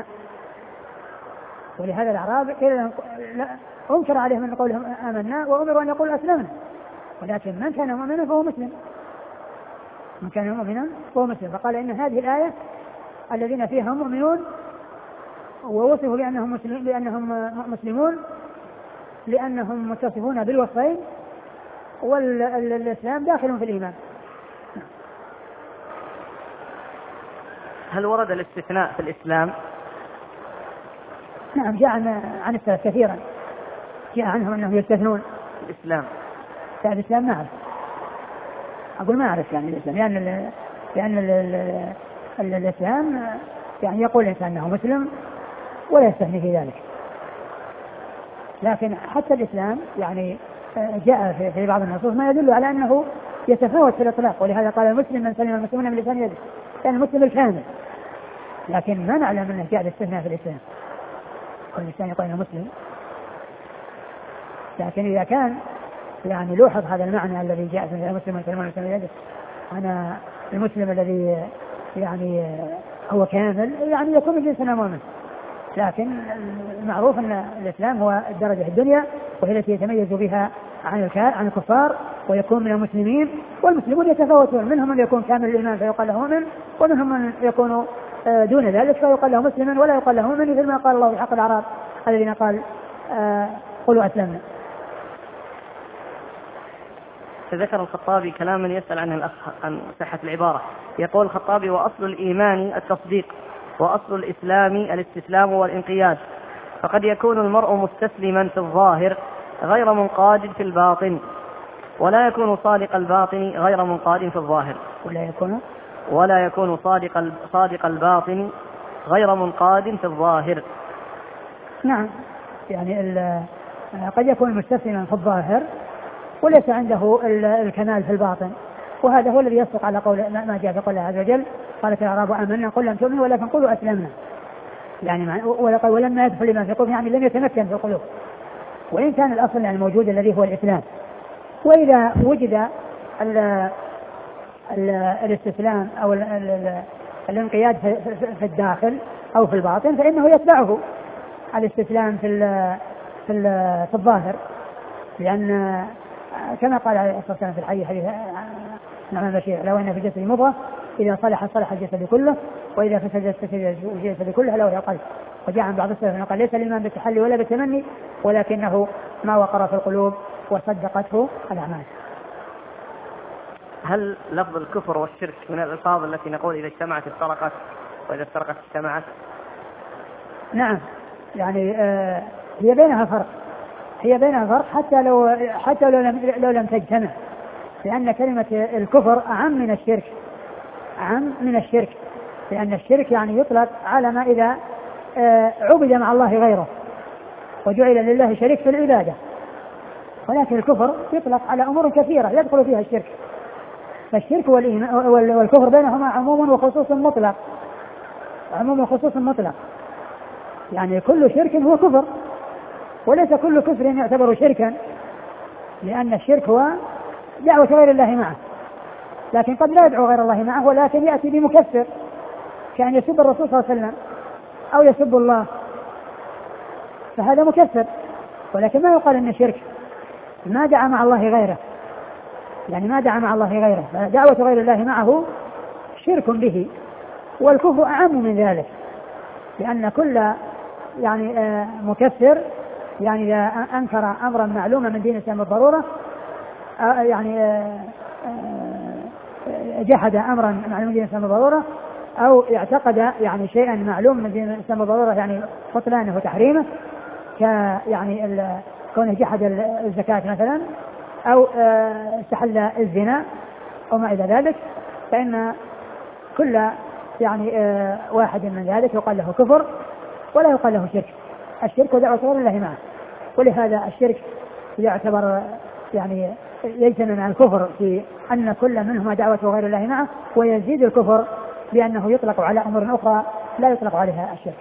ولهذا الأعراب أنكر عليهم من قولهم آمنا وأمروا أن يقولوا أسلمنا ولكن من كان مؤمنا فهو مسلم من كان مؤمنا فهو مسلم. فقال إن هذه الآية الذين فيها مؤمنون ووصفوا بأنهم مسلمون لأنهم متصفون بالوصفين والإسلام داخل في الإيمان. هل ورد الاستثناء في الإسلام؟ نعم جاء عن السلف كثيرا جاء عنهم أنهم يستثنون الإسلام. الإسلام ما أعرف أقول ما أعرف يعني الإسلام لأن الإسلام يعني يقول الإنسان أنه مسلم ولا يستثني في ذلك لكن حتى الإسلام يعني جاء في بعض النصوص ما يدل على أنه يتفاوت في الإطلاق ولهذا قال المسلم من سلم المسلمون من لسان يده يعني المسلم الكامل لكن ما نعلم أنه جاء الاستثناء في الإسلام كل الإنسان يقول أنه مسلم لكن إذا كان يعني لوحظ هذا المعنى الذي جاء في المسلم من سلم المسلمون من يده أنا المسلم الذي يعني هو كامل يعني يكون جنسنا مؤمن لكن المعروف أن الإسلام هو الدرجة الدنيا وهي التي يتميز بها عن الكفار ويكون من المسلمين والمسلمون يتفاوتون منهم من يكون كامل الإيمان فيقال له مؤمن ومنهم من يكون دون ذلك فيقال له مسلما ولا يقال له مؤمن مثل ما قال الله في حق الأعراب الذين قال قولوا أسلمنا. ذكر الخطابي كلاما يسأل عنه الأخ عن صحة العبارة يقول الخطابي وأصل الإيمان التصديق وأصل الإسلام الاستسلام والانقياد فقد يكون المرء مستسلما في الظاهر غير منقاد في الباطن، ولا يكون صادق الباطن غير منقاد في الظاهر. ولا يكون صادق الباطن غير منقاد في الظاهر. نعم، يعني قد يكون مستسلما في الظاهر وليس عنده الكمال في الباطن، وهذا هو الذي يصدق على قول ما جاء في قوله عز وجل: قالت الأعراب آمنا قل لم تؤمنوا ولكن قولوا أسلمنا، يعني ولما يدخل لما في القلوب يعني لم يتمكن في القلوب، وإن كان الأصل يعني موجود الذي هو الإسلام. وإذا وجد الاستسلام أو الانقياد في الداخل أو في الباطن فإنه يتبعه الاستسلام في الظاهر، لأن كما قال عليه الصلاة والسلام في الحديث نعم البشير: لو أن في الجسد مضغة إذا صلح صلح الجسد كله وإذا فسد الجسد كله ألا وهي القلب. وجاء عن بعض السلف قال: ليس الإيمان بالتحلي ولا بالتمني ولكنه ما وقر في القلوب وصدقته الأعمال. هل لفظ الكفر والشرك من الألفاظ التي نقول إذا اجتمعت افترقت وإذا افترقت اجتمعت؟ نعم، يعني هي بينها فرق حتى لو لم تجتمع، لأن كلمة الكفر أعم من الشرك، لأن الشرك يعني يطلق على ما إذا عبد مع الله غيره وجعل لله شريك في العبادة، ولكن الكفر يطلق على أمور كثيرة يدخل فيها الشرك، فالشرك والكفر بينهما عموم وخصوص مطلق، يعني كل شرك هو كفر، وليس كل كفر يعتبر شركا، لأن الشرك هو دعوة غير الله معه، لكن قد لا يدعو غير الله معه ولكن يأتي بمكفر، كأن يسب الرسول صلى الله عليه وسلم أو يسب الله، فهذا مكفر، ولكن ما يقال إن شرك ما دعا مع الله غيره، يعني ما دعا مع الله غيره، دعوة غير الله معه شرك به، والكفر أعم من ذلك، لأن كل يعني مكفر يعني إذا أنكر أمرا معلوما من دين الإسلام بالضرورة، يعني جحد أمرا معلوما من دين الإسلام بالضرورة، أو اعتقد يعني شيئا معلوم من دين الإسلام بالضرورة يعني بطلانه وتحريمه، يعني كونه جحد الزكاة مثلا، أو استحل الزنا أو ما إلى ذلك، فإن كل يعني واحد من ذلك يقال له كفر ولا يقال له شرك. الشرك ودعوة غير الله معه، ولهذا الشرك يعتبر يعني يجتمع مع الكفر في أن كل منهما دعوة غير الله معه، ويزيد الكفر بأنه يطلق على أمور أخرى لا يطلق عليها الشرك.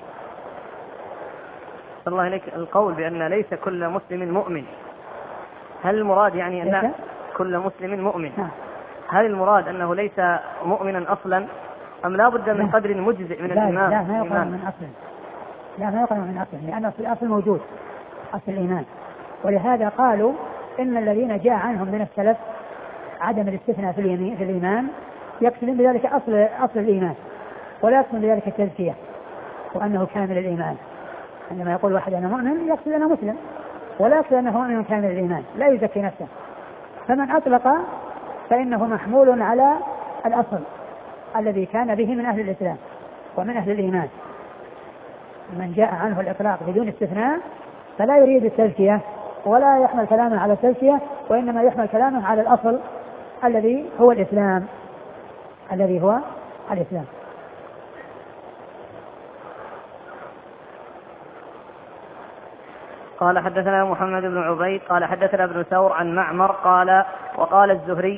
الله عليك، القول بأن ليس كل مسلم مؤمن، هل المراد يعني أن كل مسلم مؤمن؟ هل المراد أنه ليس مؤمنا أصلا أم لا بد من قدر مجزئ من الإيمان؟ لا ما يقال من أصلا، لا ما يقال من أصلا، لأن الأصل موجود، أصل الإيمان، ولهذا قالوا إن الذين جاء عنهم من السلف عدم الاستثناء في الإيمان يقصدون بذلك أصل الإيمان، ولا يقصدون بذلك التزكية وأنه كامل الإيمان. عندما يقول واحد أنا مؤمن يقصد أنا مسلم، ولا يقصد أنه مؤمن كامل الإيمان، لا يزكي نفسه. فمن أطلق فإنه محمول على الأصل الذي كان به من أهل الإسلام ومن أهل الإيمان. من جاء عنه الإطلاق بدون استثناء فلا يريد التزكية ولا يحمل كلامه على التزكية، وإنما يحمل كلامه على الأصل الذي هو الإسلام، قال حدثنا محمد بن عبيد قال حدثنا ابن ثور عن معمر قال وقال الزهري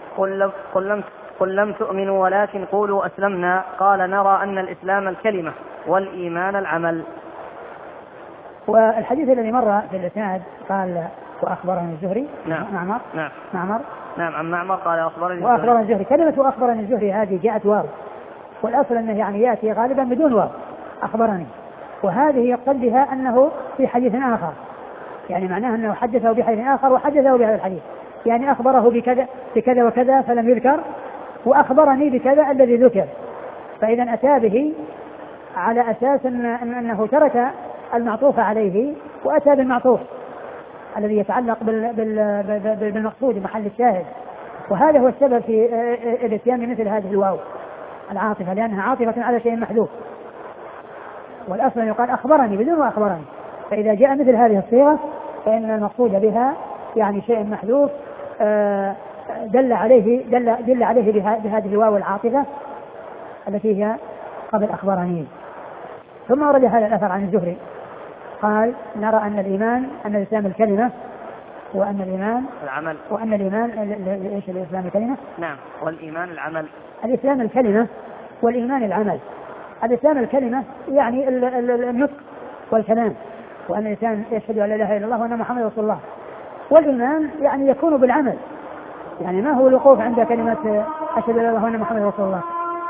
قل لم تؤمنوا ولكن قولوا أسلمنا، قال نرى أن الإسلام الكلمة والإيمان العمل. والحديث الذي مر في الإسناد قال وأخبرني الزهري. نعم. عن معمر قال وأخبرني الزهري. كلمة وأخبرني الزهري هذه جاءت واو، والأصل أنه يعني يأتي غالبا بدون واو أخبرني، وهذه يقصد بها أنه في حديث آخر، يعني معناه أنه حدثه بحديث آخر وحدثه بهذا الحديث، يعني أخبره بكذا وكذا فلم يذكر، وأخبرني بكذا الذي ذكر، فإذا أتى به على أساس أنه ترك المعطوف عليه وأتى بالمعطوف الذي يتعلق بالمقصود محل الشاهد، وهذا هو السبب في الاتيان بمثل هذه الواو العاطفة، لأنها عاطفة على شيء محذوف، والأصل يقال أخبرني بدون وأخبرني، فإذا جاء مثل هذه الصيغة فإن المقصود بها يعني شيء محذوف دل عليه بهذه الواو العاطفة التي هي قبل أخبرني. ثم ورد هذا الأثر عن الزهري قال نرى أن الإيمان أن الإسلام الكلمة وأن الإيمان العمل وأن الإيمان إيش الإسلام الكلمة؟ نعم والإيمان العمل. الإسلام الكلمة والإيمان العمل. الإسلام الكلمة يعني النطق والكلام وأن الإنسان يشهد أن لا إله إلا الله وأن محمد رسول الله. والإيمان يعني يكون بالعمل يعني ما هو الوقوف عند كلمة أشهد أن لا إله إلا الله وأن محمد رسول الله.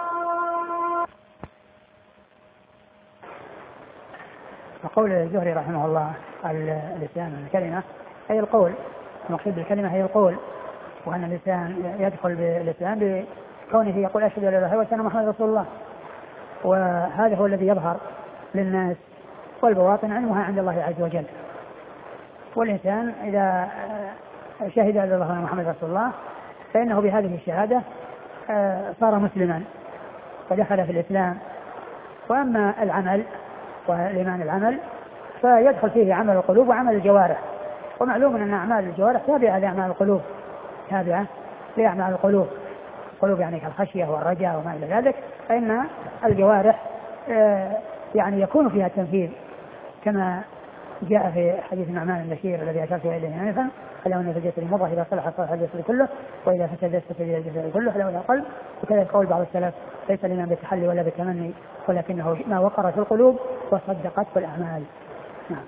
وقول الزهري رحمه الله الإسلام الكلمة هي القول المقصود بالكلمة هي القول وأن الإنسان يدخل بالإسلام بكونه يقول أشهد أن لا إله إلا الله وأن محمد رسول الله. وهذا هو الذي يظهر للناس والبواطن علمها عند الله عز وجل. والإنسان إذا شهد أن لا إله إلا الله وأن محمد رسول الله فإنه بهذه الشهادة صار مسلما ودخل في الإسلام. وأما العمل والإيمان العمل فيدخل فيه عمل القلوب وعمل الجوارح. ومعلوم أن أعمال الجوارح تابعة لأعمال القلوب تابعة لأعمال القلوب يعني كالخشية والرجاء وما إلى ذلك. فإن الجوارح يعني يكون فيها التنفيذ كما جاء في حديث النعمان البشير الذي أشرت إليه آنفا ألا وأن في الجسد مضغة إذا صلح صلح الجسد كله وإذا فسد فسد الجسد كله ألا ولا القلب. وكذلك قول بعض السلف ليس الإيمان بالتحلي ولا بالتمني ولكنه ما وقر في القلوب وصدقت بالأعمال. نعم.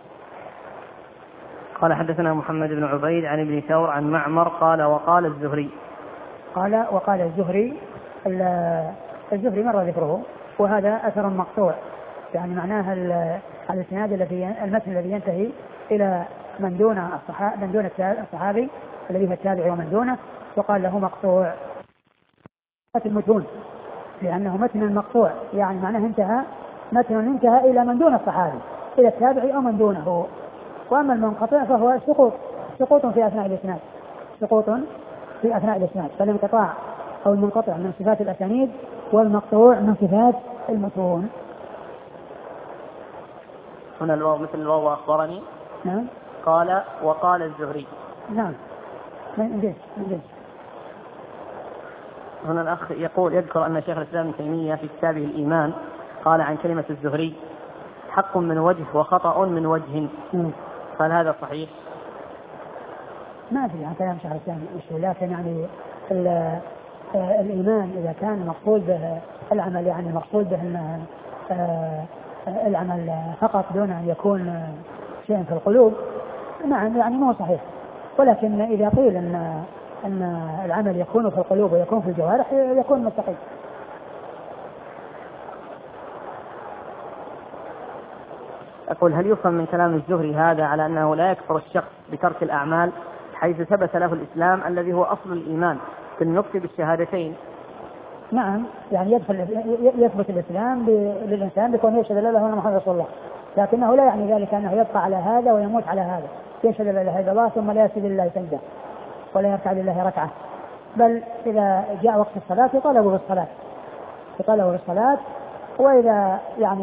قال حدثنا محمد بن عبيد عن ابن ثور عن معمر قال وقال الزهري الزهري مر ذكره وهذا أثر مقطوع يعني معناها الاسناد المتن الذي ينتهي إلى من دون الصحابي الذي هو التابعي ومن دونه وقال له مقطوع المتون لأنه متن مقطوع يعني معناه انتهى إلى من دون الصحابي إلى التابعي أو من دونه. وأما المنقطع فهو سقوط في أثناء الإسناد فالانقطاع أو المنقطع من صفات الأسانيد والمقطوع من صفات المتون. هنا الواو مثل الواو أخبرني. نعم. قال وقال الزهري. نعم. هنا الأخ يذكر أن شيخ الإسلام ابن تيمية في كتابه الإيمان قال عن كلمة الزهري حق من وجه وخطأ من وجه. قال هذا صحيح؟ ما في عن كلام شيخ الإسلام لكن يعني الإيمان إذا كان مقصود به العمل يعني مقصود به العمل فقط دون أن يكون شيء في القلوب نعم يعني مو صحيح. ولكن إذا قيل أن العمل يكون في القلوب ويكون في الجوارح يكون مستقيم. أقول هل يفهم من كلام الزهري هذا على أنه لا يكفر الشخص بترك الأعمال حيث ثبت له الإسلام الذي هو أصل الإيمان في النطق بالشهادتين؟ نعم يعني يثبت الإسلام للإنسان بكون يشهد لا إله إلا الله محمد رسول الله لكنه لا يعني ذلك أنه يبقى على هذا ويموت على هذا يشهد لا إله إلا الله ثم لا يسجد لله سجدة ولا يركع لله ركعة بل إذا جاء وقت الصلاة يطالب بالصلاة وإذا يعني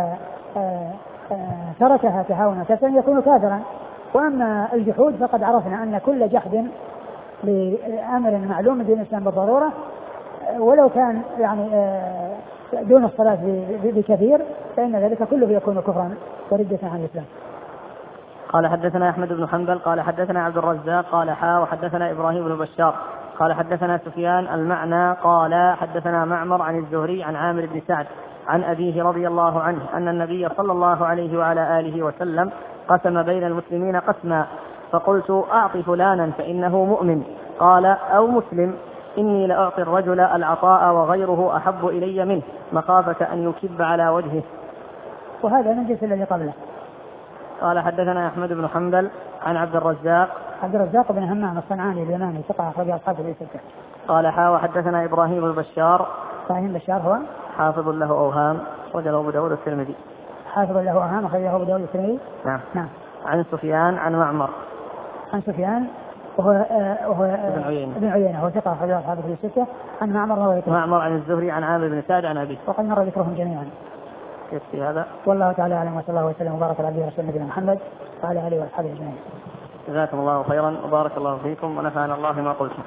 تركها تهاونا كسلا يكون كافرا. وأما الجحود فقد عرفنا أن كل جحد لأمر معلوم من دين الإسلام بالضرورة ولو كان يعني دون الصلاة بكثير فإن ذلك كله يكون كفرا وردة عن الإسلام. قال حدثنا أحمد بن حنبل قال حدثنا عبد الرزاق قال وحدثنا إبراهيم بن بشار قال حدثنا سفيان المعنى قال حدثنا معمر عن الزهري عن عامر بن سعد عن أبيه رضي الله عنه أن النبي صلى الله عليه وعلى آله وسلم قسم بين المسلمين قسما فقلت أعط فلانا فإنه مؤمن قال أو مسلم إني لأعطي الرجل العطاء وغيره أحب إلي منه مخافة أن يكب على وجهه. وهذا من جنس الذي قبله. قال حدثنا أحمد بن حنبل عن عبد الرزاق بن همام الصنعاني اليماني ثقة أخرج أصحابه في الستة. قال وحدثنا إبراهيم البشار هو حافظ له أوهام وجله أبو داود الترمذي. حافظ له أوهام أخرجه أبو داود الترمذي. نعم. عن سفيان عن معمر. عن سفيان وهو ابن عيينة هو ثقة أخرج أصحابه في الستة. عن معمر عن الزهري عن عامر بن سعد عن أبيه وقد مر ذكرهم جميعا. يكفي هذا. والله تعالى أعلم، وصلى الله وسلم وبارك على عبده ورسوله نبينا محمد وعلى آله وأصحابه أجمعين. جزاكم الله خيرا وبارك الله فيكم ونفعنا الله ما قلتم.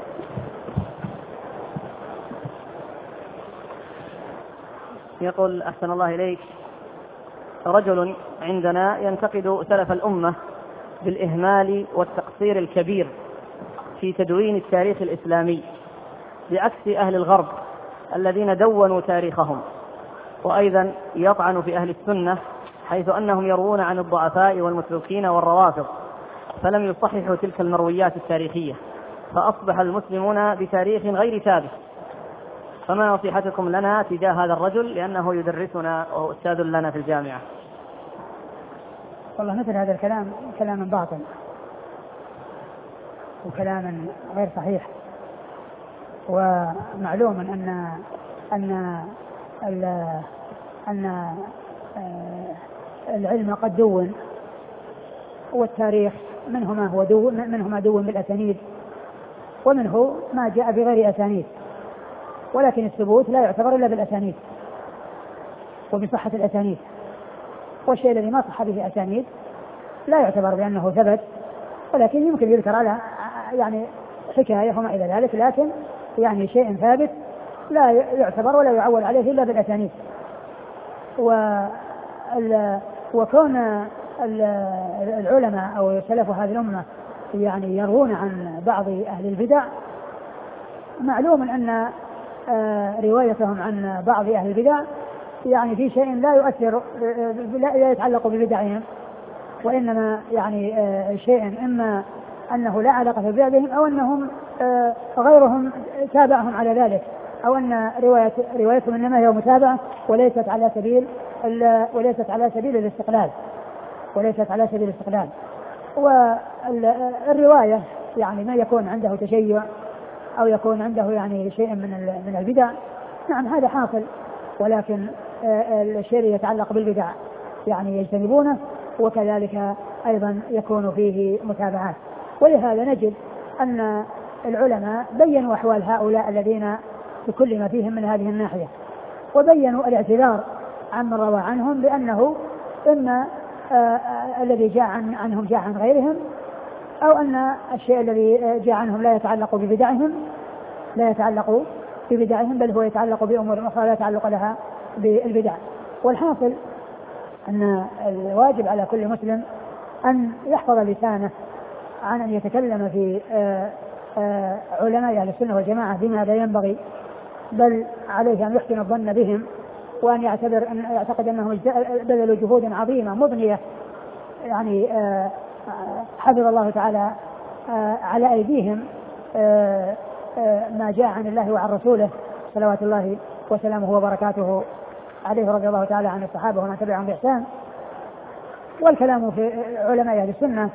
يقول أحسن الله إليك: رجل عندنا ينتقد سلف الأمة بالإهمال والتقصير الكبير في تدوين التاريخ الإسلامي بعكس أهل الغرب الذين دونوا تاريخهم، وأيضا يطعن في أهل السنة حيث أنهم يروون عن الضعفاء والمتروكين والروافض فلم يصححوا تلك المرويات التاريخية، فأصبح المسلمون بتاريخ غير ثابت. فما نصيحتكم لنا تجاه هذا الرجل لأنه يدرسنا وأستاذ لنا في الجامعة؟ والله مثل هذا الكلام كلام باطل وكلام غير صحيح، ومعلوم أن العلم قد دون، والتاريخ منه ما دون بالأسانيد، ومنه ما جاء بغير أسانيد، ولكن الثبوت لا يعتبر إلا بالأسانيد وبصحة الأسانيد، والشيء الذي ما صح به أسانيد لا يعتبر بأنه ثبت، ولكن يمكن يذكر على يعني حكاية وما إلى ذلك، لكن يعني شيء ثابت لا يعتبر ولا يعول عليه إلا بالأسانيد. وكون العلماء أو سلف هذه الأمة يعني يروون عن بعض أهل البدع، معلوم أن روايتهم عن بعض أهل البدع يعني في شيء لا يؤثر، لا يتعلق ببدعهم، وإنما يعني شيء إما أنه لا علاقة ببدعهم أو أنهم غيرهم تابعهم على ذلك، أو أن روايتهم إنما هي متابعة وليست على سبيل الاستقلال. والرواية يعني ما يكون عنده تشيع أو يكون عنده يعني شيء من البدع، نعم هذا حاصل، ولكن الشيء يتعلق بالبدع يعني يجتنبونه، وكذلك أيضا يكون فيه متابعات. ولهذا نجد أن العلماء بيّنوا أحوال هؤلاء الذين بكل ما فيهم من هذه الناحية، وبيّنوا الاعتذار عن من روى عنهم بأنه إما الذي جاء عنهم جاء عن غيرهم، أو أن الشيء الذي جاء عنهم لا يتعلق ببدعهم بل هو يتعلق بأمور أخرى لا يتعلق لها بالبدع. والحاصل أن الواجب على كل مسلم أن يحفظ لسانه عن أن يتكلم في علماء أهل السنة والجماعة بما لا ينبغي، بل عليه أن يحسن الظن بهم، وأن يعتقد أنهم بذلوا جهود عظيمة مبنية يعني حفظ الله تعالى على أيديهم ما جاء عن الله وعن رسوله صلوات الله وسلامه وبركاته عليه رضي الله تعالى عن الصحابة ومن تبعهم بإحسان. والكلام في علماء أهل السنة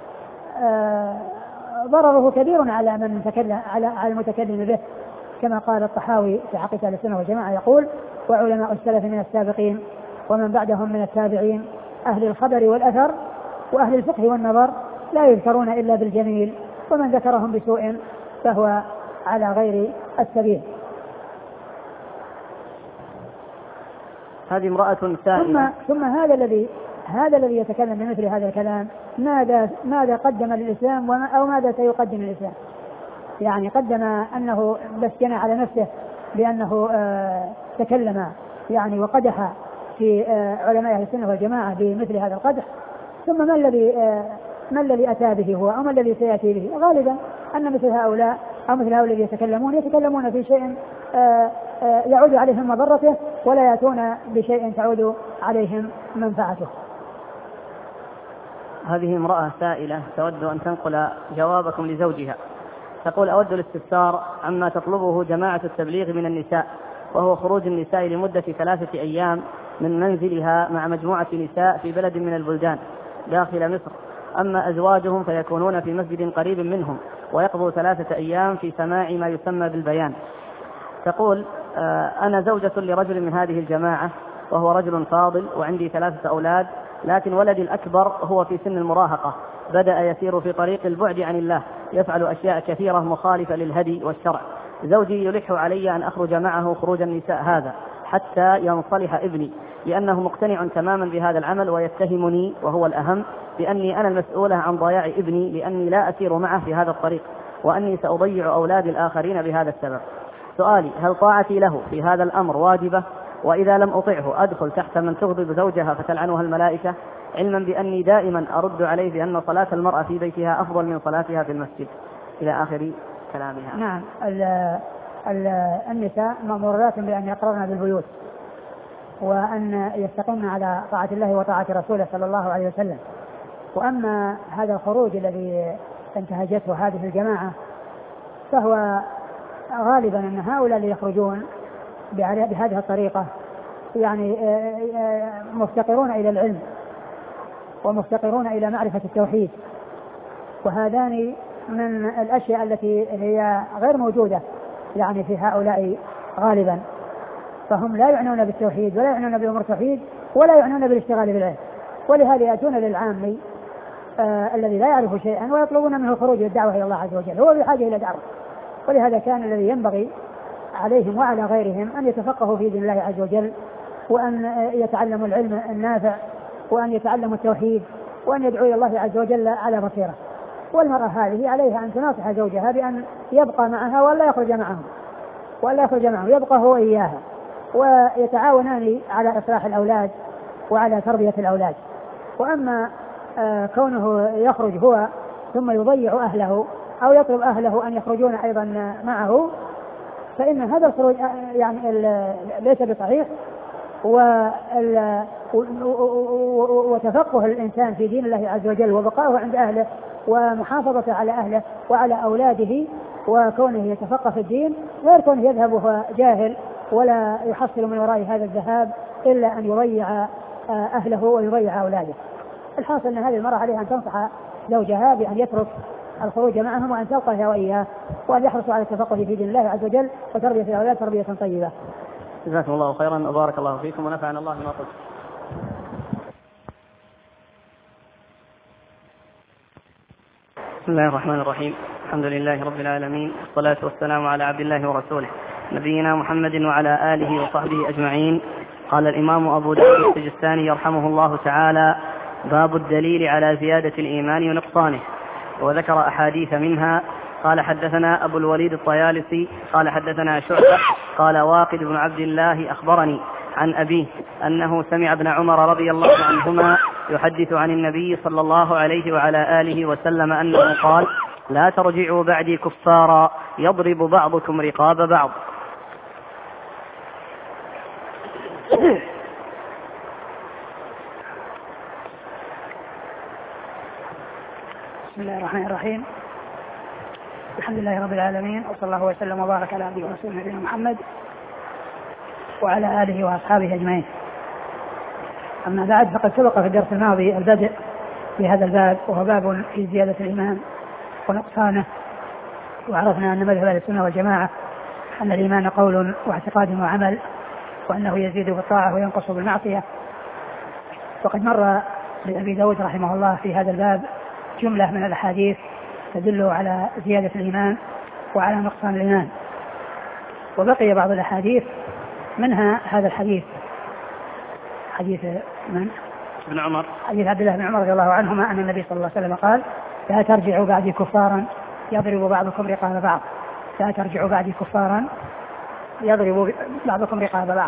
ضرره كبير على من تكلم على المتكلم به، كما قال الطحاوي في عقيدة أهل السنة والجماعة يقول: وعلماء السلف من السابقين ومن بعدهم من التابعين أهل الخبر والأثر وأهل الفقه والنظر لا يذكرون إلا بالجميل، ومن ذكرهم بسوء فهو على غير السبيل. هذه امرأة سائلة. ثم هذا الذي يتكلم بمثل هذا الكلام ماذا قدم للإسلام أو ماذا سيقدم للإسلام؟ يعني قدم أنه بس جنى على نفسه بأنه تكلم يعني وقدح في علماء أهل السنة والجماعة بمثل هذا القدح، ثم ما الذي أتى به هو أو ما الذي سيأتي به؟ غالبا أن مثل هؤلاء الذين يتكلمون في شيء يعود عليهم مضرته ولا يأتون بشيء تعود عليهم منفعته. هذه امرأة سائلة تود أن تنقل جوابكم لزوجها، تقول: أود الاستفسار عما تطلبه جماعة التبليغ من النساء، وهو خروج النساء لمدة 3 أيام من منزلها مع مجموعة نساء في بلد من البلدان داخل مصر، أما أزواجهم فيكونون في مسجد قريب منهم ويقضوا 3 أيام في سماع ما يسمى بالبيان. تقول: أنا زوجة لرجل من هذه الجماعة وهو رجل فاضل وعندي 3 أولاد، لكن ولدي الأكبر هو في سن المراهقة، بدأ يسير في طريق البعد عن الله، يفعل أشياء كثيرة مخالفة للهدي والشرع. زوجي يلح علي أن أخرج معه خروج النساء هذا، حتى ينصلح ابني، لأنه مقتنع تماما بهذا العمل ويتهمني وهو الأهم بأني أنا المسؤولة عن ضياع ابني لأني لا أسير معه في هذا الطريق، وأني سأضيع أولاد الآخرين بهذا السبب. سؤالي: هل طاعتي له في هذا الأمر واجبة؟ وإذا لم أطعه أدخل تحت من تغضب زوجها فتلعنها الملائكة، علما بأني دائما أرد عليه بأن صلاة المرأة في بيتها أفضل من صلاتها في المسجد، إلى آخر كلامها. نعم. النساء مأمورات بأن يقررن بالبيوت وأن يستقمن على طاعة الله وطاعة رسوله صلى الله عليه وسلم. وأما هذا الخروج الذي انتهجته هذه الجماعة فهو غالبا أن هؤلاء اللي يخرجون بهذه الطريقة يعني مفتقرون إلى العلم ومفتقرون إلى معرفة التوحيد، وهذان من الأشياء التي هي غير موجودة يعني في هؤلاء غالبا، فهم لا يعنون بالتوحيد ولا يعنون بأمور التوحيد ولا يعنون بالاشتغال بالعلم، ولهذا يأتون للعامي الذي لا يعرف شيئا ويطلبون منه الخروج للدعوة إلى الله عز وجل، هو بحاجة إلى دعوة. ولهذا كان الذي ينبغي عليهم وعلى غيرهم أن يتفقهوا في دين الله عز وجل، وأن يتعلموا العلم النافع، وأن يتعلموا التوحيد، وأن يدعوا إلى الله عز وجل على بصيرة. والمرأة هذه عليها أن تناصح زوجها بأن يبقى معها ولا يخرج معه، يبقى هو إياها، ويتعاونان على إصلاح الأولاد وعلى تربية الأولاد. وأما كونه يخرج هو ثم يضيع أهله أو يطلب أهله أن يخرجون أيضا معه، فإن هذا الخروج يعني ليس بصحيح. وتفقه الإنسان في دين الله عز وجل وبقائه عند أهله ومحافظة على أهله وعلى أولاده وكونه يتفقه في الدين غير كونه يذهب وهو جاهل ولا يحصل من وراء هذا الذهاب إلا أن يضيع أهله ويضيع أولاده. الحاصل أن هذه المرأة عليها أن تنصح زوجها بأن يترك الخروج معهم وأن تلقى وإياه وأن يحرصوا على التفقه في دين الله عز وجل وتربية الأولاد تربية طيبة. جزاكم الله خيرا وبارك الله فيكم ونفعنا الله بما قلت. بسم الله الرحمن الرحيم. الحمد لله رب العالمين، والصلاة والسلام على عبد الله ورسوله نبينا محمد وعلى آله وصحبه أجمعين. قال الإمام أبو داود السجستاني يرحمه الله تعالى: باب الدليل على زيادة الإيمان ونقصانه، وذكر أحاديث منها. قال: حدثنا أبو الوليد الطيالسي قال: حدثنا شعبة قال: واقد بن عبد الله أخبرني عن أبيه أنه سمع ابن عمر رضي الله عنهما يحدث عن النبي صلى الله عليه وعلى آله وسلم أنه قال: لا ترجعوا بعدي كفارا يضرب بعضكم رقاب بعض. بسم الله الرحمن الرحيم. الحمد لله رب العالمين، وصلى الله وسلم وبارك على عبده ورسوله نبينا محمد وعلى آله وأصحابه أجمعين. أما بعد، فقد سبق في الدرس الماضي البدء بهذا الباب، وهو باب في زيادة الإيمان ونقصانه. وعرفنا أن مذهب أهل السنة والجماعة أن الإيمان قول واعتقاد وعمل، وأنه يزيد بالطاعة وينقص بالمعصية. وقد مر لأبي داود رحمه الله في هذا الباب جملة من الأحاديث تدل على زيادة الإيمان وعلى نقصان الإيمان، وبقي بعض الأحاديث منها هذا الحديث، حديث من؟ ابن عمر، حديث عبد الله بن عمر رضي الله عنهما أن النبي صلى الله عليه وسلم قال: لا ترجعوا بعدي كفارا يضرب بعضكم رقاب بعض. لا ترجعوا بعدي كفارا يضرب بعضكم رقاب بعض.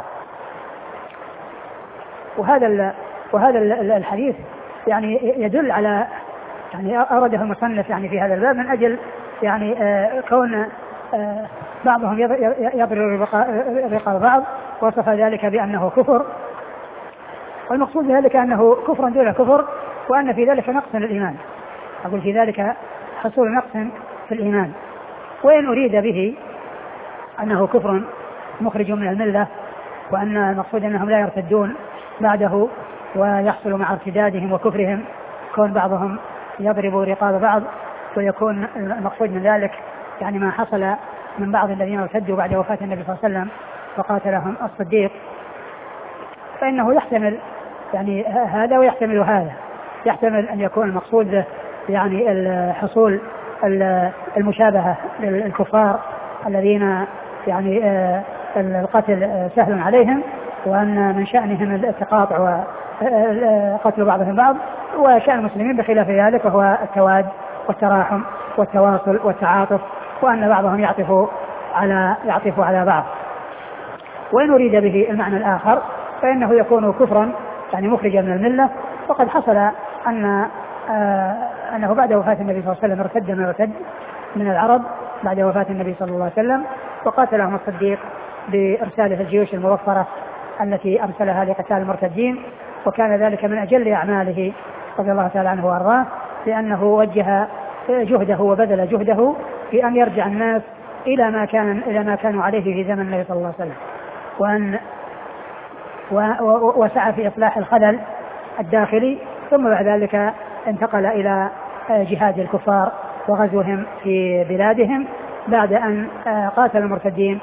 وهذا الحديث يعني يدل على، يعني أورده المصنف يعني في هذا الباب من أجل يعني كون بعضهم يضرب رقاب بعض، وصف ذلك بأنه كفر، والمقصود بذلك أنه كفر دون كفر، وأن في ذلك نقص للإيمان. أقول في ذلك حصول نقص في الإيمان. وإن أريد به أنه كفر مخرج من الملة، وأن المقصود أنهم لا يرتدون بعده، ويحصل مع ارتدادهم وكفرهم كون بعضهم يضرب رقاب بعض، ويكون المقصود من ذلك يعني ما حصل من بعض الذين ارتدوا بعد وفاة النبي صلى الله عليه وسلم وقاتلهم الصديق، فإنه يحتمل يعني هذا ويحتمل هذا. يحتمل أن يكون المقصود يعني حصول المشابهة للكفار الذين يعني القتل سهل عليهم، وأن من شأنهم التقاطع وقتل بعضهم بعض، وشأن المسلمين بخلاف ذلك وهو التواد والتراحم والتواصل والتعاطف، وأن بعضهم يعطف على بعض. وإن أريد به المعنى الآخر فإنه يكون كفرا يعني مخرجا من الملة. وقد حصل أنه بعد وفاة النبي صلى الله عليه وسلم ارتد من ارتد من العرب بعد وفاة النبي صلى الله عليه وسلم، وقاتلهم الصديق بإرساله الجيوش الموفرة التي أرسلها لقتال المرتدين، وكان ذلك من أجل أعماله رضي الله تعالى عنه وأرضاه، لأنه وجه جهده وبذل جهده في أن يرجع الناس إلى ما كانوا عليه في زمن النبي صلى الله عليه وسلم، وسعى في إصلاح الخلل الداخلي. ثم بعد ذلك انتقل إلى جهاد الكفار وغزوهم في بلادهم بعد أن قاتل المرتدين،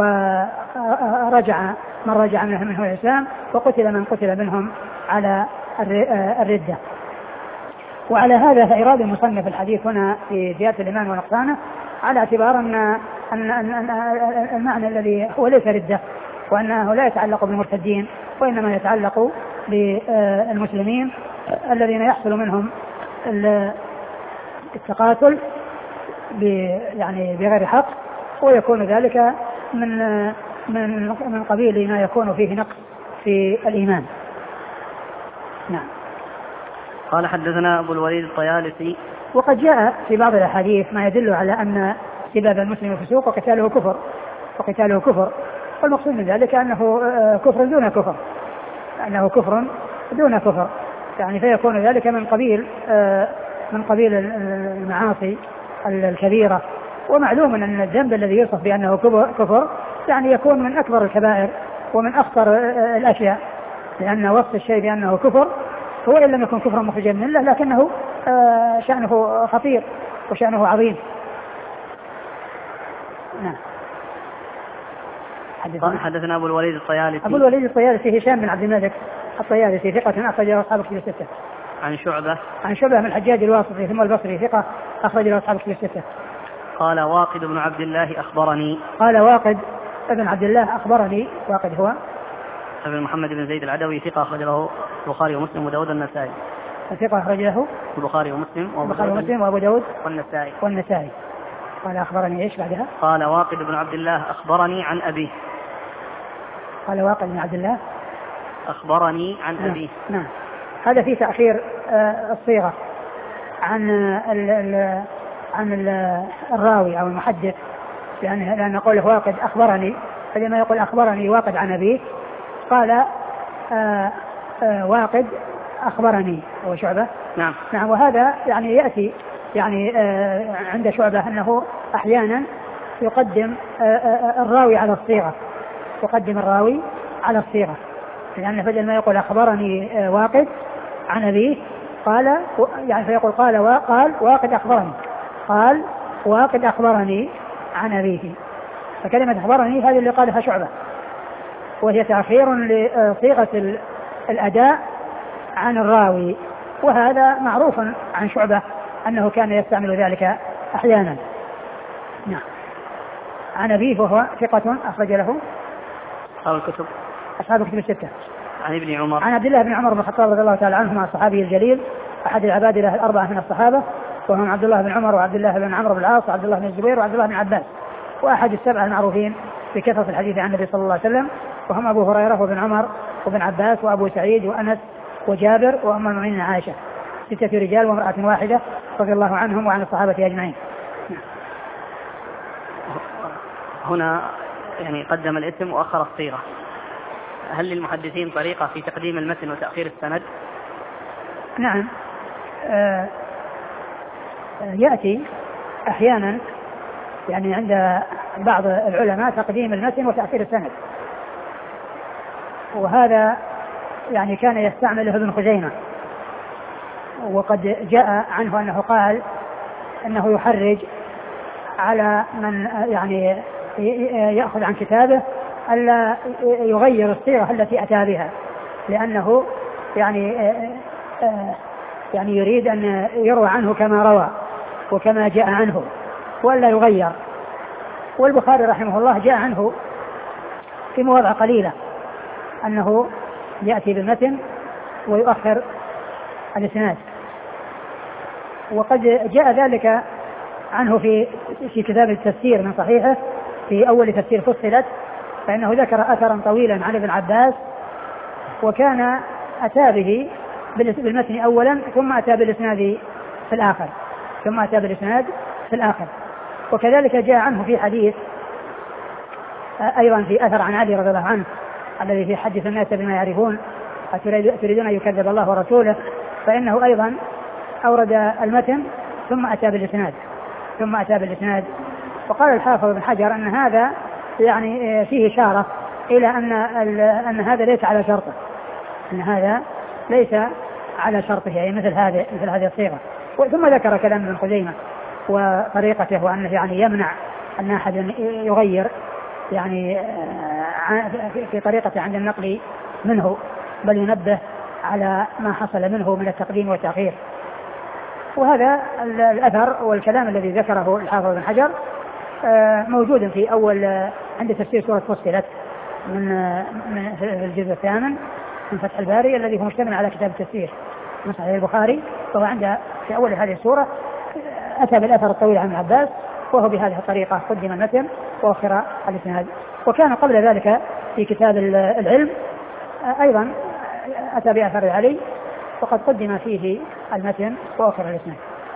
ورجع من رجع منهم الإسلام، وقتل من قتل منهم على الردة. وعلى هذا فإراد المصنف الحديث هنا في زيادة الإيمان ونقصانه على اعتبار أن المعنى الذي هو ليس ردة، وأنه لا يتعلق بالمرتدين، وإنما يتعلق بالمسلمين الذين يحصل منهم التقاتل يعني بغير حق، ويكون ذلك من قبيل ما يكون فيه نقص في الإيمان. نعم. قال حدثنا أبو الوليد الطيالسي. وقد جاء في بعض الأحاديث ما يدل على أن سباب المسلم فسوق وقتاله كفر، والمقصود من ذلك أنه كفر دون كفر، أنه كفر دون كفر، يعني فيكون ذلك من قبيل المعاصي الكبيرة. ومعلوم أن الذنب الذي يوصف بأنه كفر يعني يكون من أكبر الكبائر ومن أخطر الأشياء، لأن وصف الشيء بأنه كفر هو إن لم يكن كفرا مخرجا من الله لكنه شأنه خطير وشأنه عظيم. نعم. حدثنا أبو الوليد الطيالسي. أبو الوليد الطيالسي هشام بن عبد الملك الطيالسي ثقة أخرج له أصحاب الكتب الستة. عن شعبة من الحجاج الواسطي ثم البصري ثقة أخرج له أصحاب الكتب الستة. قال واقد بن عبد الله أخبرني. قال واقد ابن عبد الله أخبرني. واقد هو ابن محمد بن زيد العدوي ثقة أخرج له البخاري ومسلم وداود النسائي. ثقة أخرج له البخاري ومسلم وأبو داود والنسائي. قال أخبرني إيش بعدها؟ قال واقد بن عبد الله أخبرني عن أبيه. قال واقد بن عبد الله أخبرني عن أبيه. نعم. هذا في تأخير الصيغة عن الراوي أو المحدث، لأن قوله واقد أخبرني، فلما يقول أخبرني واقد عن أبيه قال واقد أخبرني هو شعبة. نعم. وهذا يعني يأتي يعني عند شعبة أنه أحيانا يقدم الراوي على الصيغة، لأن بدل ما يقول أخبرني واقد عن أبيه قال يعني فيقول قال واقد أخبرني عن أبيه، فكلمة أخبرني هذه اللي قالها شعبة، وهي تأخير لصيغة الأداء عن الراوي، وهذا معروف عن شعبة أنه كان يستعمل ذلك أحيانا. نعم. عن أبيه وهو ثقة أخرج له أصحاب الكتب الستة. عن عبد الله بن عمر بن الخطاب رضي الله تعالى عنهما الصحابي الجليل أحد العبادلة الأربعة من الصحابة، وهم عبد الله بن عمر وعبد الله بن عمرو بن العاص وعبد الله بن الزبير وعبد الله بن عباس، وأحد السبعة المعروفين بكثرة الحديث عن النبي صلى الله عليه وسلم، وهم أبو هريرة وابن عمر وابن عباس وأبو سعيد وأنس وجابر وأم المؤمنين عائشة، 6 رجال وامرأة واحدة رضي الله عنهم وعن الصحابة أجمعين. هنا يعني قدم الاسم وأخر الصيغة، هل للمحدثين طريقة في تقديم المتن وتأخير السند؟ نعم. يأتي أحيانا يعني عند بعض العلماء تقديم المتن وتأخير السند، وهذا يعني كان يستعمله ابن خزيمة، وقد جاء عنه أنه قال أنه يحرج على من يعني يأخذ عن كتابه ألا يغير الصيغة التي أتى بها، لأنه يعني يريد أن يروى عنه كما روى وكما جاء عنه ولا يغير. والبخاري رحمه الله جاء عنه في مواضع قليلة أنه يأتي بالمتن ويؤخر الإسناد. وقد جاء ذلك عنه في كتاب التفسير من صحيحه في أول تفسير فصلت، فإنه ذكر أثرا طويلا عن ابن عباس، وكان أتى به بالمتن أولا ثم أتى بالإسناد في الآخر. وكذلك جاء عنه في حديث أيضا في أثر عن علي رضي الله عنه الذي في حدث الناس بما يعرفون أتريدون أن يكذب الله ورسوله، فإنه أيضا أورد المتن ثم أتى بالإسناد. وقال الحافظ بن حجر أن هذا يعني فيه إشارة إلى أن هذا ليس على شرطه، يعني مثل هذه الصيغة. ثم ذكر كلام ابن خزيمة وطريقته، وأنه يعني يمنع أن أحد يغير يعني في طريقته عند النقل منه، بل ينبه على ما حصل منه من التقديم والتأخير. وهذا الأثر والكلام الذي ذكره الحافظ بن حجر موجود في أول عند تفسير سورة فصلت من الجزء الثامن من فتح الباري الذي هو مشتمل على كتاب التفسير من صحيح البخاري، وهو عند في أول هذه السورة أتى بالأثر الطويل عن ابن عباس، وهو بهذه الطريقة قدم المتن وأخر الإسناد. وكان قبل ذلك في كتاب العلم أيضا أتى بأثر علي، وقد قدم فيه المتن وأخر الإسناد.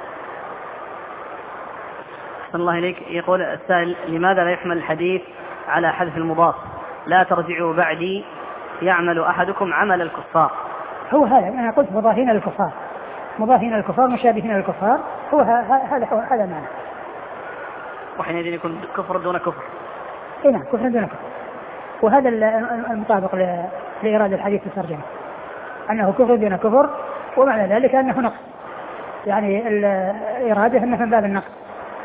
صلى الله عليك. يقول السائل: لماذا لا يحمل الحديث على حذف المضاف؟ لا ترجعوا بعدي يعمل أحدكم عمل الكفار. هو هذا أنا قلت مضاهين للكفار مشابهين للكفار، هو هذا معنى. وحينئذ يكون كفر دون كفر. نعم، كفر دون كفر. وهذا المطابق لإرادة الحديث في الترجمة، أنه كفر دون كفر، ومعنى ذلك أنه نقص، يعني الإرادة أنه من باب النقص.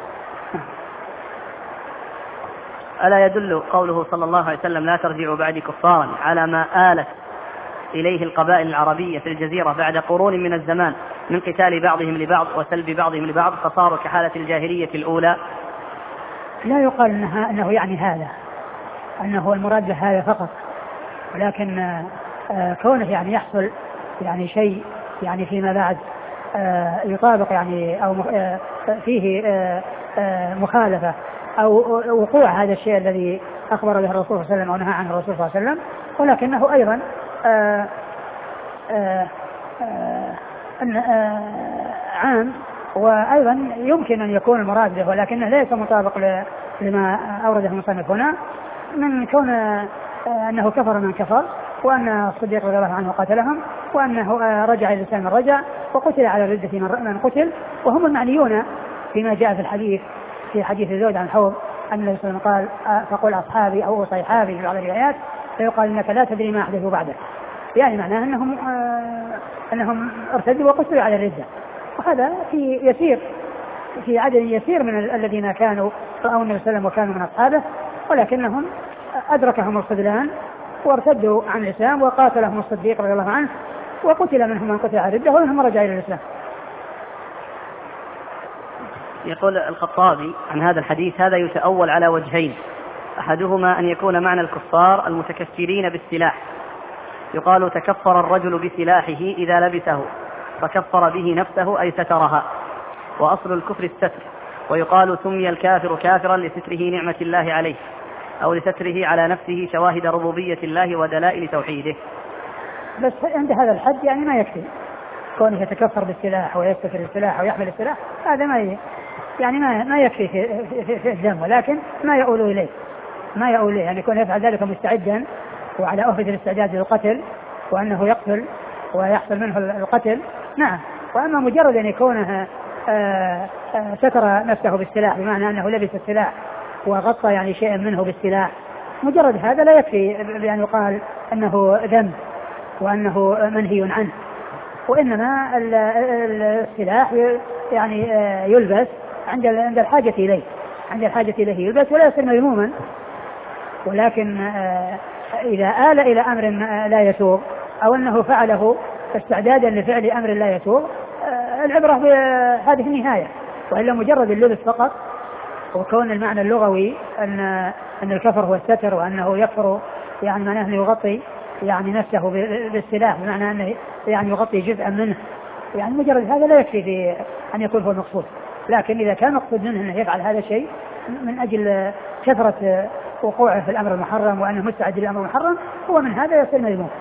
ألا يدل قوله صلى الله عليه وسلم: لا ترجعوا بعدي كفارا، على ما آلت إليه القبائل العربية في الجزيرة بعد قرون من الزمان من قتال بعضهم لبعض وسلب بعضهم لبعض، فصاروا كحالة الجاهلية الأولى؟ لا يقال أنه يعني هذا، أنه المراد بهذا فقط، ولكن كونه يعني يحصل يعني شيء يعني فيما بعد يطابق يعني أو فيه مخالفة أو وقوع هذا الشيء الذي أخبر به الرسول صلى الله عليه وسلم أو نهى عنه الرسول صلى الله عليه وسلم، ولكنه أيضا عام، وأيضا يمكن أن يكون المراد به، ولكنه ليس مطابق لما أورده المصنف هنا من كون أنه كفر من كفر، وأن الصديق رضي الله عنه قتلهم، وأنه رجع إلى الإسلام من رجع، وقتل على الردة من قتل، وهم المعنيون فيما جاء في الحديث في حديث زوج عن الحوض أن النبي صلى الله عليه وسلم قال: فقل أصحابي أو صيحابي في بعض الروايات، فيقال إنك لا تدري ما أحدثوا بعدك، يعني معناه أنهم ارتدوا وقتلوا على الردة. وهذا في عدد يسير من الذين كانوا رأوا النبي صلى الله عليه وسلم وكانوا من أصحابه، ولكنهم أدركهم الخذلان وارتدوا عن الإسلام، وقاتلهم الصديق رضي الله عنه، وقتل منهم من قتل على الردة ومنهم رجع إلى الإسلام. يقول الخطابي عن هذا الحديث: هذا يتأول على وجهين، أحدهما أن يكون معنى الكفار المتكفرين بالسلاح، يقال تكفر الرجل بسلاحه إذا لبسه، فكفر به نفسه أي سترها، وأصل الكفر الستر، ويقال سمي الكافر كافرا لستره نعمة الله عليه، أو لستره على نفسه شواهد ربوبية الله ودلائل توحيده. بس عند هذا الحد يعني ما يكفي كونه يتكفر بالسلاح ويستتر السلاح ويحمل السلاح، هذا ما يكفي في الدم، ولكن ما يؤول إليه يعني يكون يفعل ذلك مستعدا وعلى أهبة الاستعداد للقتل، وأنه يقتل ويحصل منه القتل، نعم. وأما مجرد أن يكونه ستر نفسه بالسلاح، بمعنى أنه لبس السلاح وغطى يعني شيئا منه بالسلاح، مجرد هذا لا يكفي بأن يقال أنه ذنب وأنه منهي عنه. وإنما السلاح يعني يلبس عند الحاجة إليه يلبس ولا يصير مذموما، ولكن إذا آل إلى أمر لا يسوغ أو أنه فعله استعدادا لفعل أمر لا يسوغ، العبرة بهذه النهاية. وإلا مجرد اللبس فقط، وكون المعنى اللغوي أن الكفر هو الستر، وأنه يكفر يعني معناه أنه يغطي يعني نفسه بالسلاح، بمعنى أنه يعني يغطي جزءا منه، يعني مجرد هذا لا يكفي في أن يكون هو المقصود. لكن إذا كان مقصود منه أنه يفعل هذا الشيء من أجل كثرة وقوعه في الأمر المحرم وأنه مستعد للأمر المحرم، هو من هذا يصير مذموم.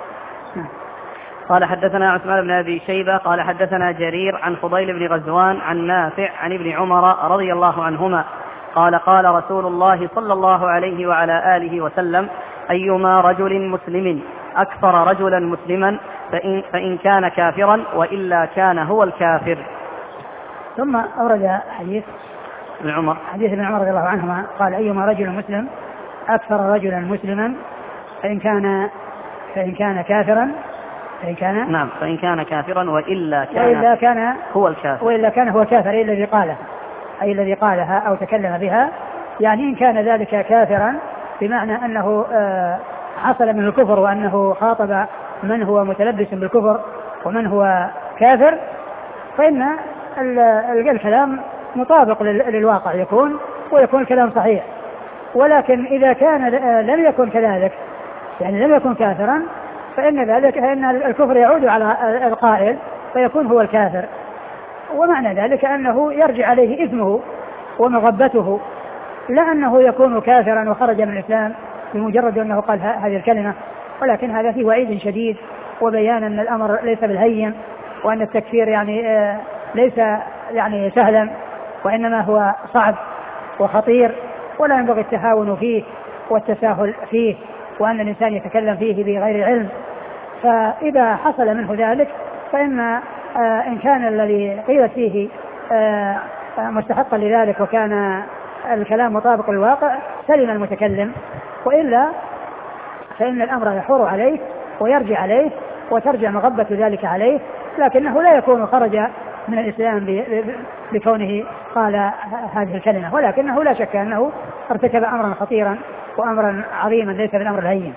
قال حدثنا عثمان بن أبي شيبة قال حدثنا جرير عن فضيل بن غزوان عن نافع عن ابن عمر رضي الله عنهما قال قال رسول الله صلى الله عليه وعلى آله وسلم: أيما رجل مسلم أكثر رجلا مسلما فإن كان كافرا وإلا كان هو الكافر. ثم أورد حديث ابن عمر رضي الله عنهما قال: أيما رجل مسلم أكثر رجلا مسلما فإن كان كافرا فإن كان كافرا وإلا كان هو الكافر، أي الذي قالها أو تكلم بها، يعني إن كان ذلك كافرا بمعنى أنه حصل من الكفر وأنه خاطب من هو متلبس بالكفر ومن هو كافر، فإن الكلام مطابق للواقع يكون الكلام صحيح. ولكن إذا كان لم يكن كذلك، يعني لم يكن كافرا، فإن ذلك أن الكفر يعود على القائل فيكون هو الكافر، ومعنى ذلك أنه يرجع عليه إثمه ومغبته، لا أنه يكون كافرا وخرج من الإسلام بمجرد أنه قال هذه الكلمة. ولكن هذا فيه وعيد شديد وبيان أن الأمر ليس بالهين، وأن التكفير يعني ليس يعني سهلا، وإنما هو صعب وخطير، ولا ينبغي التهاون فيه والتساهل فيه، وأن الإنسان يتكلم فيه بغير علم. فإذا حصل منه ذلك فإن إن كان الذي قيل فيه مستحقا لذلك وكان الكلام مطابق للواقع سلم المتكلم، وإلا فإن الأمر يحور عليه ويرجع عليه وترجع مغبة ذلك عليه، لكنه لا يكون خرج من الإسلام بكونه قال هذه الكلمة، ولكنه لا شك أنه ارتكب أمرا خطيرا وأمرا عظيما ليس بالأمر الهين.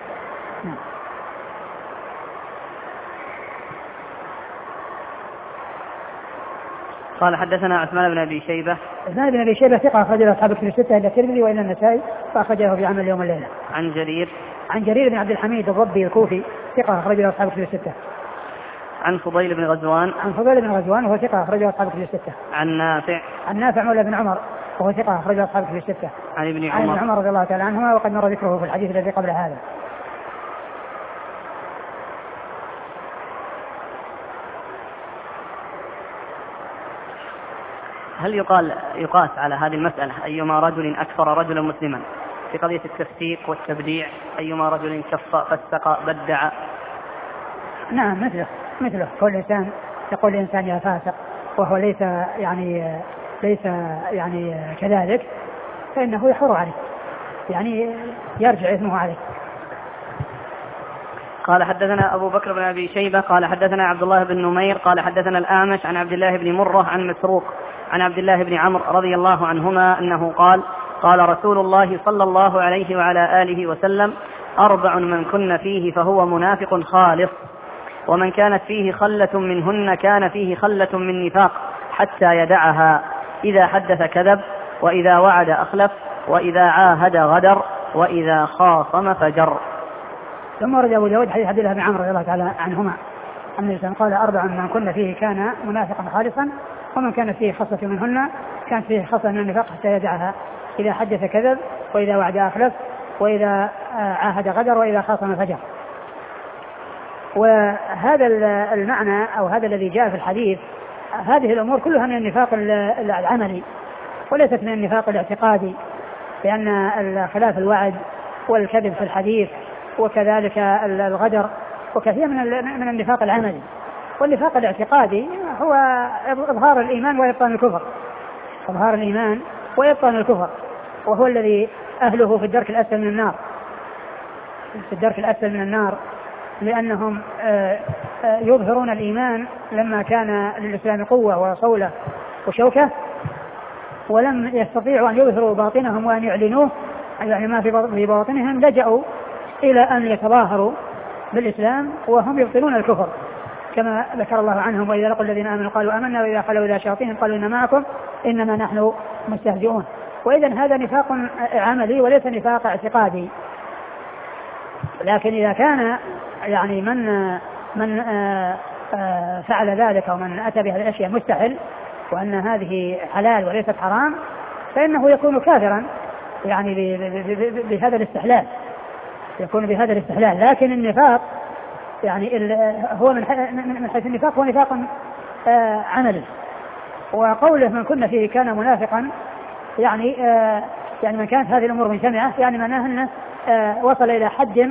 قال حدثنا عثمان بن أبي شيبة. عثمان بن أبي شيبة ثقة أخرجه أصحاب الكتب الستة إلا الترمذي وإلا النسائي، فأخرجه في عمل اليوم والليلة. عن جرير بن عبد الحميد الضبي الكوفي ثقة أخرجه أصحاب الكتب الستة. عن فضيل بن غزوان وهو ثقة أخرجه أصحاب الكتب الستة. عن نافع مولى بن عمر وهو ثقة أخرجه أصحاب الكتب الستة. عن ابن عمر رضي الله تعالى عنهما، وقد مر ذكره في الحديث الذي قبل هذا. هل يقاس على هذه المسألة أيما رجل أكثر رجلا مسلما في قضية التفسيق والتبديع؟ أيما رجل كفر فسق بدع؟ نعم، مثله كل إنسان يقول الإنسان يا فاسق وهو ليس يعني كذلك، فإنه يحر عليه، يعني يرجع إثمه عليه. قال حدثنا أبو بكر بن أبي شيبة قال حدثنا عبد الله بن نمير قال حدثنا الأعمش عن عبد الله بن مرة عن مسروق عن عبد الله بن عمرو رضي الله عنهما أنه قال قال رسول الله صلى الله عليه وعلى آله وسلم: 4 من كن فيه فهو منافق خالص، ومن كانت فيه خلة منهن كان فيه خلة من نفاق حتى يدعها: إذا حدث كذب، وإذا وعد أخلف، وإذا عاهد غدر، وإذا خاصم فجر. ثم ورد أبو داود حديث عبد الله بن عمرو رضي الله تعالى عنهما أن الإنسان قال: 4 من كن فيه كان منافقا خالصا، ومن كانت فيه خصلة منهن كانت فيه خصلة من النفاق حتى يدعها: إذا حدث كذب، وإذا وعد أخلف، وإذا عاهد غدر، وإذا خاصم فجر. وهذا المعنى أو هذا الذي جاء في الحديث، هذه الأمور كلها من النفاق العملي وليست من النفاق الاعتقادي، لأن خلاف الوعد والكذب في الحديث وكذلك الغدر وكثير من النفاق العملي. والنفاق الاعتقادي هو إظهار الإيمان وإبطان الكفر، وهو الذي أهله في الدرك الأسفل من النار، لأنهم يظهرون الإيمان لما كان للإسلام قوة وصولة وشوكة، ولم يستطيعوا أن يظهروا باطنهم وأن يعلنوه، يعني ما في باطنهم، لجأوا إلى أن يتظاهروا بالإسلام وهم يبطلون الكفر، كما ذكر الله عنهم: وإذا لقوا الذين آمنوا قالوا آمنا وإذا خلوا إلى شياطينهم قالوا إنا معكم إنما نحن مستهزئون. وإذا هذا نفاق عملي وليس نفاق اعتقادي. لكن إذا كان يعني من فعل ذلك ومن أتى بهذه الأشياء مستحل وأن هذه حلال وليست حرام فإنه يكون كافرا يعني بهذا الاستحلال، يكون بهذا الاستحلال. لكن النفاق يعني هو من حيث النفاق هو نفاق عملي. وقوله من كنا فيه كان منافقا يعني من كانت هذه الأمور مجتمعة يعني معناه أنه وصل إلى حد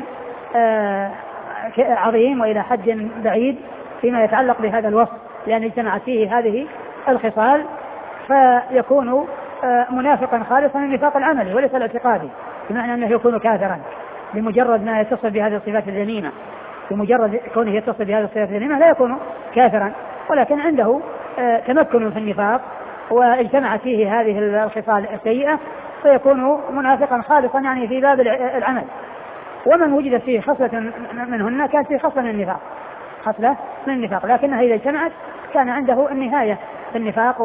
عظيم وإلى حد بعيد فيما يتعلق بهذا الوصف، لأن اجتمعت فيه هذه الخصال فيكون منافقا خالصا النفاق العملي وليس الاعتقادي، بمعنى أنه يكون كافرا بمجرد ما يتصل بهذه الصفات الذميمة، بمجرد كونه يتصل بهذه الصفات الذميمة لا يكون كافرا، ولكن عنده تمكن في النفاق واجتمعت فيه هذه الخصال السيئة فيكون منافقا خالصا يعني في باب العمل. ومن وجدت فيه خصلة منهن كانت فيه خصلة من النفاق، خصلة من النفاق، لكنها إذا اجتمعت كان عنده النهاية في النفاق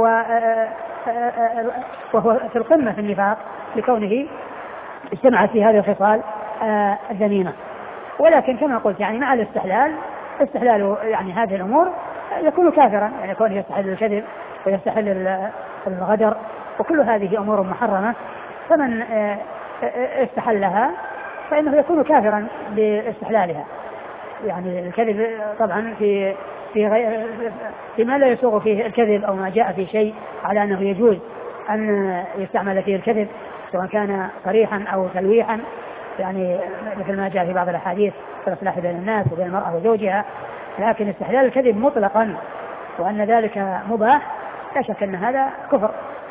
وهو في القمة في النفاق لكونه اجتمعت في هذه الخصال الذميمة. ولكن كما قلت يعني مع استحلال يعني هذه الأمور يكون كافرا، يعني يكون يستحل الكذب ويستحل الغدر وكل هذه أمور محرمة، فمن استحلها فإنه يكون كافرا باستحلالها. يعني الكذب طبعا في ما لا يسوغ فيه الكذب أو ما جاء في شيء على أنه يجوز أن يستعمل فيه الكذب سواء كان صريحا أو تلويحا، يعني مثل ما جاء في بعض الأحاديث في الإصلاح بين الناس وبين المرأة وزوجها. لكن استحلال الكذب مطلقا وأن ذلك مباح لا شك أن هذا كفر.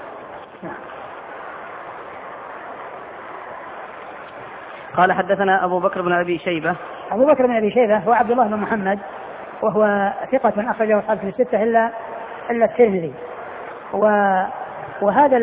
قال حدثنا أبو بكر بن أبي شيبة. أبو بكر بن أبي شيبة هو عبد الله بن محمد وهو ثقة أخرجه أصحاب في الستة إلا الترمذي. وهذا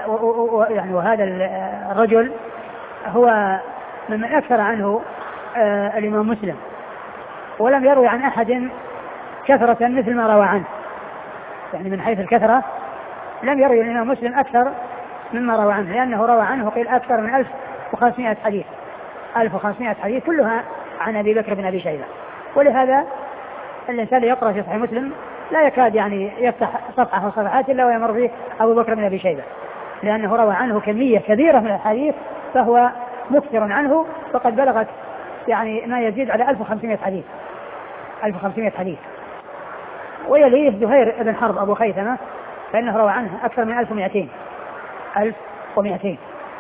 الرجل هو ممن أكثر عنه الإمام مسلم، ولم يروي عن أحد كثرة مثل ما روى عنه، يعني من حيث الكثرة لم يروي الإمام مسلم أكثر مما روى عنه، لأنه روى عنه قيل أكثر من 1500 حديث، 1500 حديث كلها عن أبي بكر بن أبي شيبة. ولهذا الإنسان يقرأ في صحيح مسلم لا يكاد يعني يفتح صفحة أو صفحات إلا ويمر فيه أبو بكر بن أبي شيبة، لأنه روى عنه كمية كبيرة من الحديث فهو مكثر عنه، فقد بلغت يعني ما يزيد على 1500 حديث، 1500 حديث. ويليه زهير بن حرب أبو خيثمة فإنه روى عنه أكثر من 1200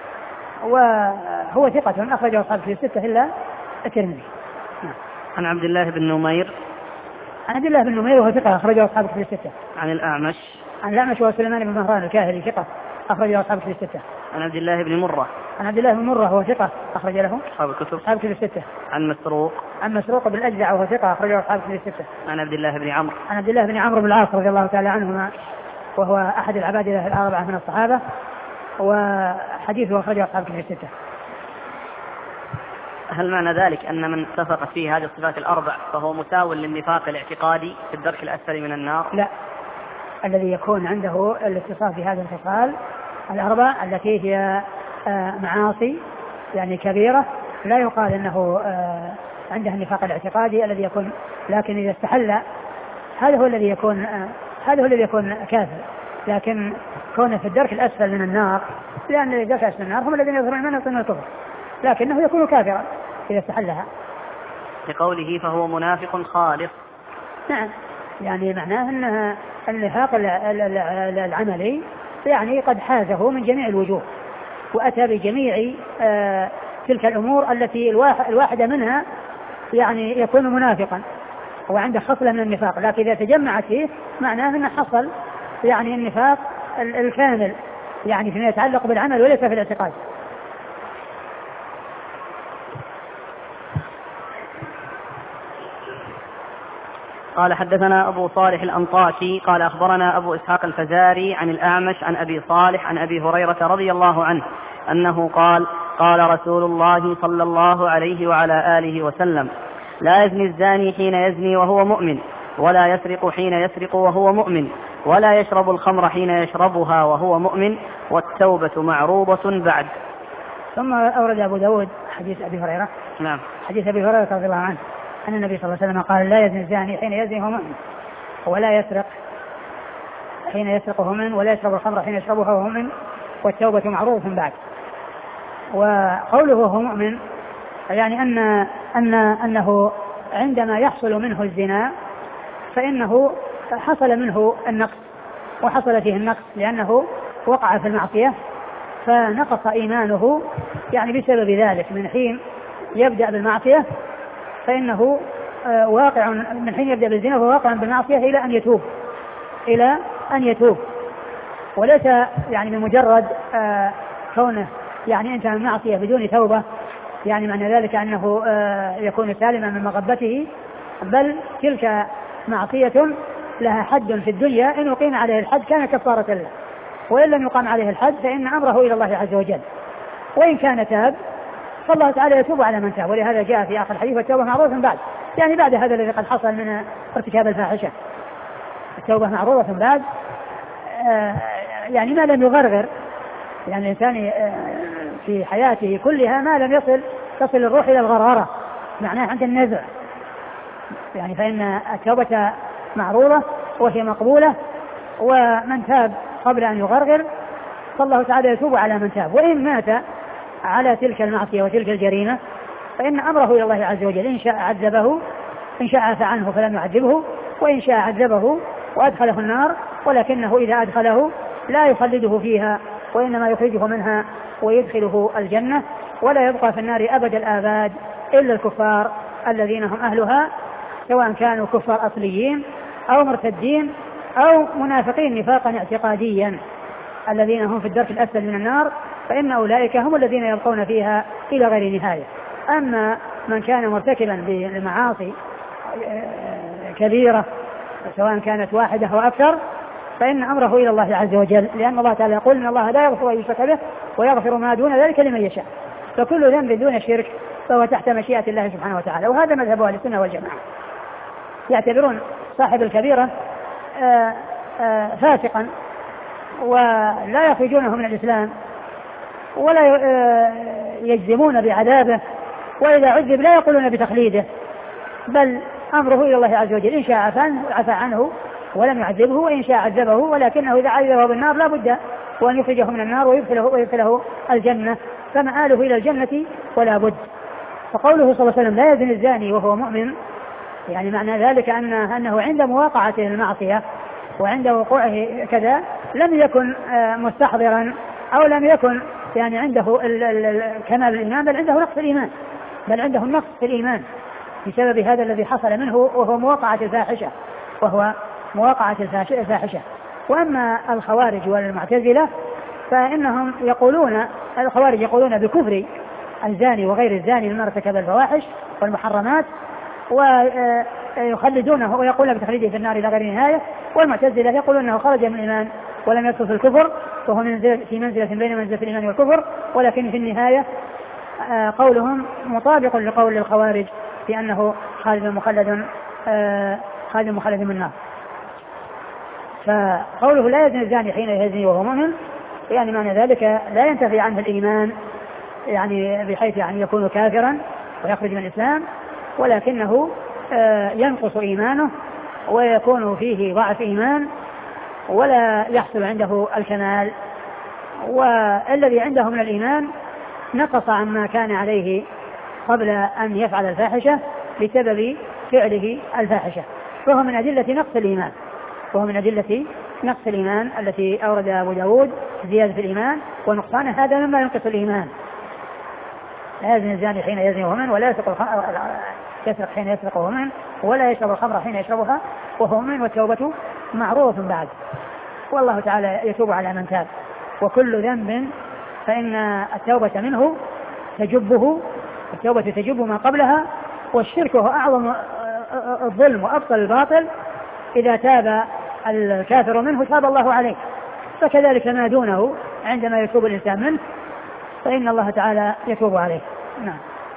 وهو ثقة أخرجه أصحاب في الستة إلا الترمذي. عن عبد الله بن نمير. عن عبد الله بن نمير وهو ثقة أخرجه أصحاب في الستة. عن الأعمش. عن الأعمش وهو سليمان بن مهران الكاهلي ثقة أخرجه أصحاب في الستة. عن عبد الله بن مرة. عن عبد الله بن مرة وهو ثقة أخرج له أصحاب الكتب. أصحاب في الستة. عن مسروق. عن مسروق بن الأجدع وهو ثقة أخرجه أصحاب في الستة. عن عبد الله بن عمرو. عن عبد الله بن عمرو بن العاص رضي الله تعالى عنهما وهو أحد العبادلة الأربعة من الصحابة، وحديثه أخرجه أصحاب في الستة. هل معنى ذلك أن من اتفق فيه هذه الصفات الأربع فهو مساو للنفاق الاعتقادي في الدرك الأسفل من النار؟ لا، الذي يكون عنده الاتصاف بهذه الخصال الأربع التي هي معاصي يعني كبيرة لا يقال أنه عنده النفاق الاعتقادي الذي يكون، لكن إذا استحل هذا هو الذي يكون كافر. لكن كونه في الدرك الأسفل من النار، لأن الدرك الأسفل من النار هم الذين يظهرون منه من الكفر، لكنه يكون كافرا إذا استحلها. لقوله فهو منافق خالص. نعم، يعني معناه أن النفاق العملي يعني قد حازه من جميع الوجوه وأتى بجميع تلك الأمور التي الواحدة منها يعني يكون منافقا وعنده خصلة من النفاق، لكن إذا تجمعت فيه معناه أنه حصل يعني النفاق الكامل يعني فيما يتعلق بالعمل وليس في الاعتقاد. قال حدثنا أبو صالح الأنطاشي قال أخبرنا أبو إسحاق الفزاري عن الأعمش عن أبي صالح عن أبي هريرة رضي الله عنه أنه قال قال رسول الله صلى الله عليه وعلى آله وسلم: لا يزني الزاني حين يزني وهو مؤمن، ولا يسرق حين يسرق وهو مؤمن، ولا يشرب الخمر حين يشربها وهو مؤمن، والتوبة معروضة بعد. ثم أورد أبو داود حديث أبي هريرة. نعم. حديث أبي هريرة رضي الله عنه أن النبي صلى الله عليه وسلم قال لا يزني الزاني حين يزني وهو مؤمن ولا يسرق حين يسرق وهو مؤمن ولا يشرب الخمر حين يشربها وهو مؤمن والتوبة معروف بعد. وقوله وهو مؤمن يعني أنه عندما يحصل منه الزنا فإنه حصل منه النقص وحصل فيه النقص لأنه وقع في المعصية فنقص إيمانه يعني بسبب ذلك. من حين يبدأ بالمعصية فإنه واقع من حين يبدأ بالزنا فهو واقع بالمعصية إلى أن يتوب وليس يعني بمجرد كونه يعني انتهى من المعصية بدون توبة يعني معنى ذلك أنه يكون سالما من مغبته، بل تلك معصية لها حد في الدنيا إن أقيم عليه الحد كان كفارة له، وإن لم يقام عليه الحد فإن أمره إلى الله عز وجل، وإن كان تاب فالله تعالى يتوب على من تاب. ولهذا جاء في آخر الحديث والتوبة معروف بعد، يعني بعد هذا الذي قد حصل من ارتكاب الفاحشة التوبة معروفة بعد، يعني ما لم يغرغر يعني الإنسان في حياته كلها ما لم تصل الروح إلى الغرغرة معناه عند النزع يعني، فإن التوبة معروفة وهي مقبولة، ومن تاب قبل أن يغرغر فالله تعالى يتوب على من تاب. وإن مات على تلك المعصية وتلك الجريمة فإن أمره إلى الله عز وجل، إن شاء عذبه إن شاء عفى عنه فلم يعذبه، وإن شاء عذبه وأدخله النار، ولكنه إذا أدخله لا يخلده فيها وإنما يخرجه منها ويدخله الجنة، ولا يبقى في النار أبد الآباد إلا الكفار الذين هم أهلها، سواء كانوا كفار أصليين أو مرتدين أو منافقين نفاقا اعتقاديا الذين هم في الدرك الأسفل من النار، فإن أولئك هم الذين يبقون فيها إلى غير نهاية. أما من كان مرتكبا لمعاصي كبيرة سواء كانت واحدة أو أكثر فإن أمره إلى الله عز وجل، لأن الله تعالى يقول إن الله لا يغفر أن يشرك به ويغفر ما دون ذلك لمن يشاء، فكل ذنب دون شرك فهو تحت مشيئة الله سبحانه وتعالى. وهذا مذهب أهل السنة والجماعة، يعتبرون صاحب الكبيرة فاسقا ولا يخرجونه من الإسلام ولا يجزمون بعذابه، وإذا عذب لا يقولون بتخليده، بل أمره إلى الله عز وجل، إن شاء عفى عنه ولم يعذبه، وإن شاء عذبه، ولكنه إذا عذبه بالنار لا بد وأن يخرجه من النار ويدخله الجنة، فمآله إلى الجنة ولا بد. فقوله صلى الله عليه وسلم لا يزني الزاني وهو مؤمن يعني معنى ذلك أنه عند مواقعته المعصية وعند وقوعه كذا لم يكن مستحضرا أو لم يكن يعني عنده كمال الإيمان، بل عنده نقص الإيمان، بل عنده النقص في الإيمان بسبب هذا الذي حصل منه وهو مواقعة الفاحشة. وأما الخوارج والمعتزلة فإنهم الخوارج يقولون بكفر الزاني وغير الزاني مما ارتكب الفواحش والمحرمات ويخلدونه ويقولون بتخليده في النار إلى غير نهاية، والمعتزلة يقولون أنه خرج من الإيمان ولم يدخل في الكفر وهو في منزلة بين منزلة الإيمان والكفر، ولكن في النهاية قولهم مطابق لقول الخوارج في أنه خالد مخلد من النار. فقوله لا يزني الزاني حين يزني وهو مؤمن يعني معنى ذلك لا ينتفي عنه الإيمان يعني بحيث يعني يكون كافرا ويخرج من الإسلام، ولكنه ينقص إيمانه ويكون فيه ضعف إيمان ولا يحصل عنده الكمال، والذي عنده من الإيمان نقص عما كان عليه قبل أن يفعل الفاحشة بسبب فعله الفاحشة، فهو من أدلة نقص الإيمان التي أورد أبو داود زيادة الإيمان ونقصان هذا مما ينقص الإيمان. لا يزني الزاني حين يزني وهو مؤمن ولا يسرق حين يسرق وهو مؤمن ولا يشرب الخمر حين يشربها وهو مؤمن والتوبة معروف بعد. والله تعالى يتوب على من تاب، وكل ذنب فإن التوبة منه التوبة تجب ما قبلها، والشرك هو أعظم الظلم وأبطل الباطل، إذا تاب الكافر منه تاب الله عليه، فكذلك ما دونه عندما يتوب الإنسان منه فإن الله تعالى يتوب عليه. نعم.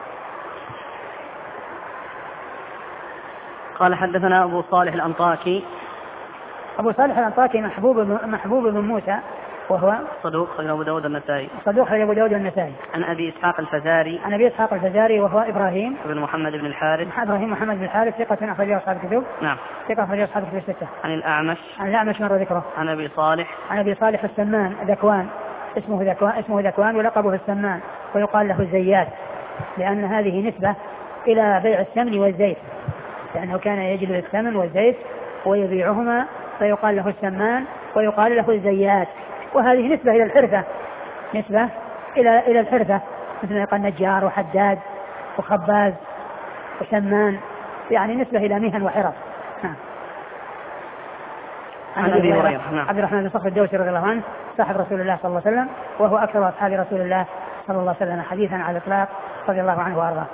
قال حدثنا أبو صالح الأنطاكي. أبو صالح الأنطاكي محبوب بن موسى وهو صدوق خرج أبو داود النسائي. صدوق خرج أبو داود النسائي. عن أبي إسحاق الفزاري. عن أبي إسحاق الفزاري وهو إبراهيم بن محمد بن الحارث. إبراهيم محمد بن الحارث ثقة أخرجه أصحاب الكتب. نعم. ثقة أخرجه أصحاب الكتب الستة. عن الأعمش. عن الأعمش مر ذكره. عن أبي صالح. عن أبي صالح السمان ذكوان، اسمه ذكوان ولقبه السمان، ويقال له الزيات، لأن هذه نسبة إلى بيع السمن والزيت، لأنه كان يجلب السمن والزيت ويبيعهما، فيقال له السمان ويقال له الزيات. وهذه نسبة إلى الحرفة، نسبة إلى الحرفة، مثل ما يقال نجار وحداد وخباز وسمان، يعني نسبة إلى مهن وحرف. عن أبي هريرة عبد الرحمن بن صخر الدوسي رضي الله عنه صاحب رسول الله صلى الله عليه وسلم، وهو أكثر أصحاب رسول الله صلى الله عليه وسلم حديثا على الإطلاق رضي الله عنه وأرضاه.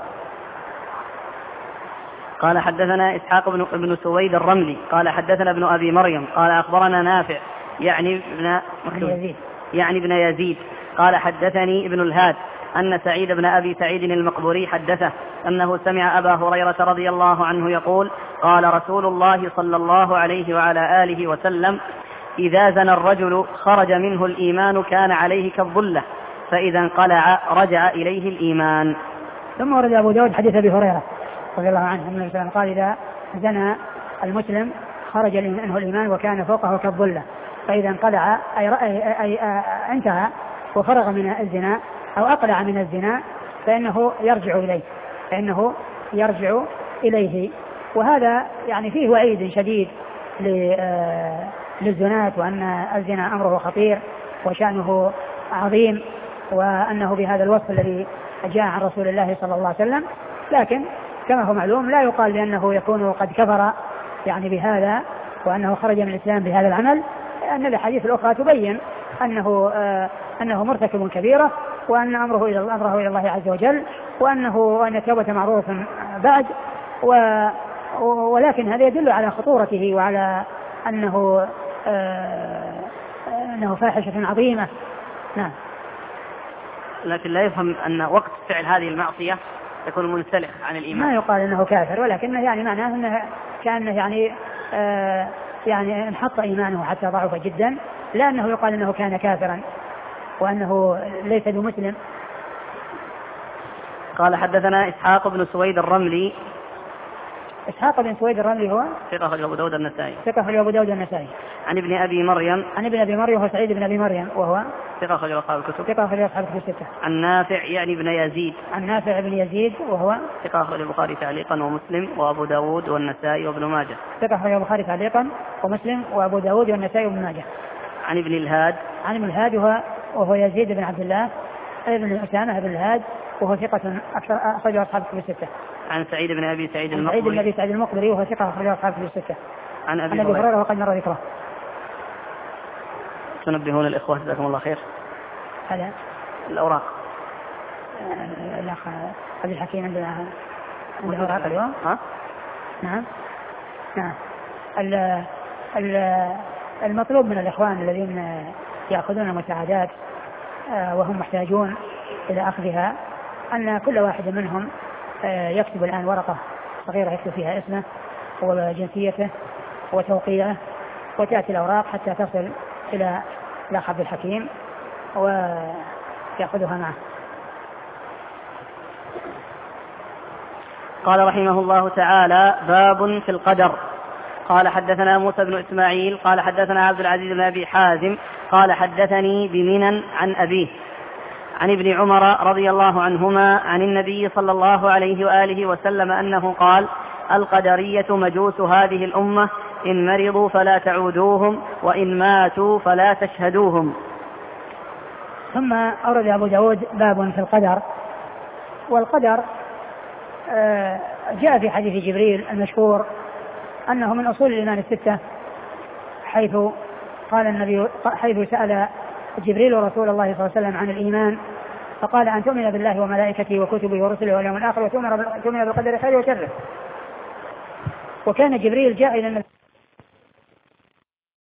قال حدثنا إسحاق بن سويد الرملي قال حدثنا ابن أبي مريم قال أخبرنا نافع يعني ابن يزيد قال حدثني ابن الهاد أن سعيد بن أبي سعيد المقبوري حدثه أنه سمع أبا هريرة رضي الله عنه يقول قال رسول الله صلى الله عليه وعلى آله وسلم إذا زنى الرجل خرج منه الإيمان كان عليه كالظلة فإذا انقلع رجع إليه الإيمان. ثم ورد أبو داود حديث أبي هريرة رضي الله عنه النبي صلى الله عليه وسلم قال إذا زنى المسلم خرج منه الإيمان وكان فوقه كالظلة فإذا انقلع أي انتهى وفرغ من الزنا أو أقلع من الزنا فإنه يرجع إليه. وهذا يعني فيه وعيد شديد للزناة، وأن الزنا أمره خطير وشأنه عظيم، وأنه بهذا الوصف الذي جاء عن رسول الله صلى الله عليه وسلم. لكن كما هو معلوم لا يقال بأنه يكون قد كفر يعني بهذا وأنه خرج من الإسلام بهذا العمل، لأن الأحاديث الأخرى تبين أنه مرتكب كبيرة، وأن أمره إلى الله عز وجل، وأن التوبة معروف بعد، ولكن هذا يدل على خطورته وعلى أنه فاحشة عظيمة. نعم. لكن لا يفهم أن وقت فعل هذه المعصية يكون منسلخ عن الإيمان. ما يقال أنه كافر، ولكنه يعني معناه أنه كأنه يعني انحط إيمانه حتى ضعف جدا، لأنه يقال أنه كان كافرا وأنه ليس بمسلم. قال حدثنا إسحاق بن سويد الرملي. إسحاق بن سويد الرملي هو ثقة أخرجه أبو داود النسائي. عن ابن أبي مريم هو سعيد بن أبي مريم وهو ثقة أخرجه أصحاب الكتب. الستة. عن نافع يعني ابن يزيد وهو ثقة أخرجه البخاري تعليقا ومسلم وأبو داود والنسائي وابن ماجه. ثقة أخرجه البخاري تعليقا ومسلم وأبو داود والنسائي وابن ماجه. عن ابن الهاد وهو يزيد بن عبد الله ابن أسامة بن الهاد وهو ثقة أخرجه أصحاب الكتب الستة. عن سعيد بن أبي سعيد المقبري وهو ثقة أخرجه أصحاب الكتب الستة. عن أبي هريرة وقد مر ذكره. تنبهون الإخوة جزاكم الله خير. هذا الأوراق. الأخ عبد الحكيم عنده أوراق اليوم. نعم. المطلوب من الإخوان الذين يأخذون مساعدات وهم محتاجون إلى أخذها أن كل واحد منهم يكتب الآن ورقة صغيرة يكتب فيها اسمه وجنسيته وتوقيعه، وتأتي الأوراق حتى تصل إلى الأخ عبد الحكيم ويأخذها معه. قال رحمه الله تعالى: باب في القدر. قال حدثنا موسى بن إسماعيل قال حدثنا عبد العزيز بن أبي حازم قال حدثني بمنن عن أبيه عن ابن عمر رضي الله عنهما عن النبي صلى الله عليه وآله وسلم أنه قال: القدرية مجوس هذه الأمة، إن مرضوا فلا تعودوهم، وإن ماتوا فلا تشهدوهم. ثم أورد أبو داود باب في القدر. والقدر جاء في حديث جبريل المشهور أنه من أصول الإيمان الستة، حيث قال النبي حيث سأل جبريل رسول الله صلى الله عليه وسلم عن الإيمان فقال: أن تؤمن بالله وملائكته وكتبه ورسله واليوم الآخر وتؤمن بالقدر خيره وشره. وكان جبريل جاء إلى النبي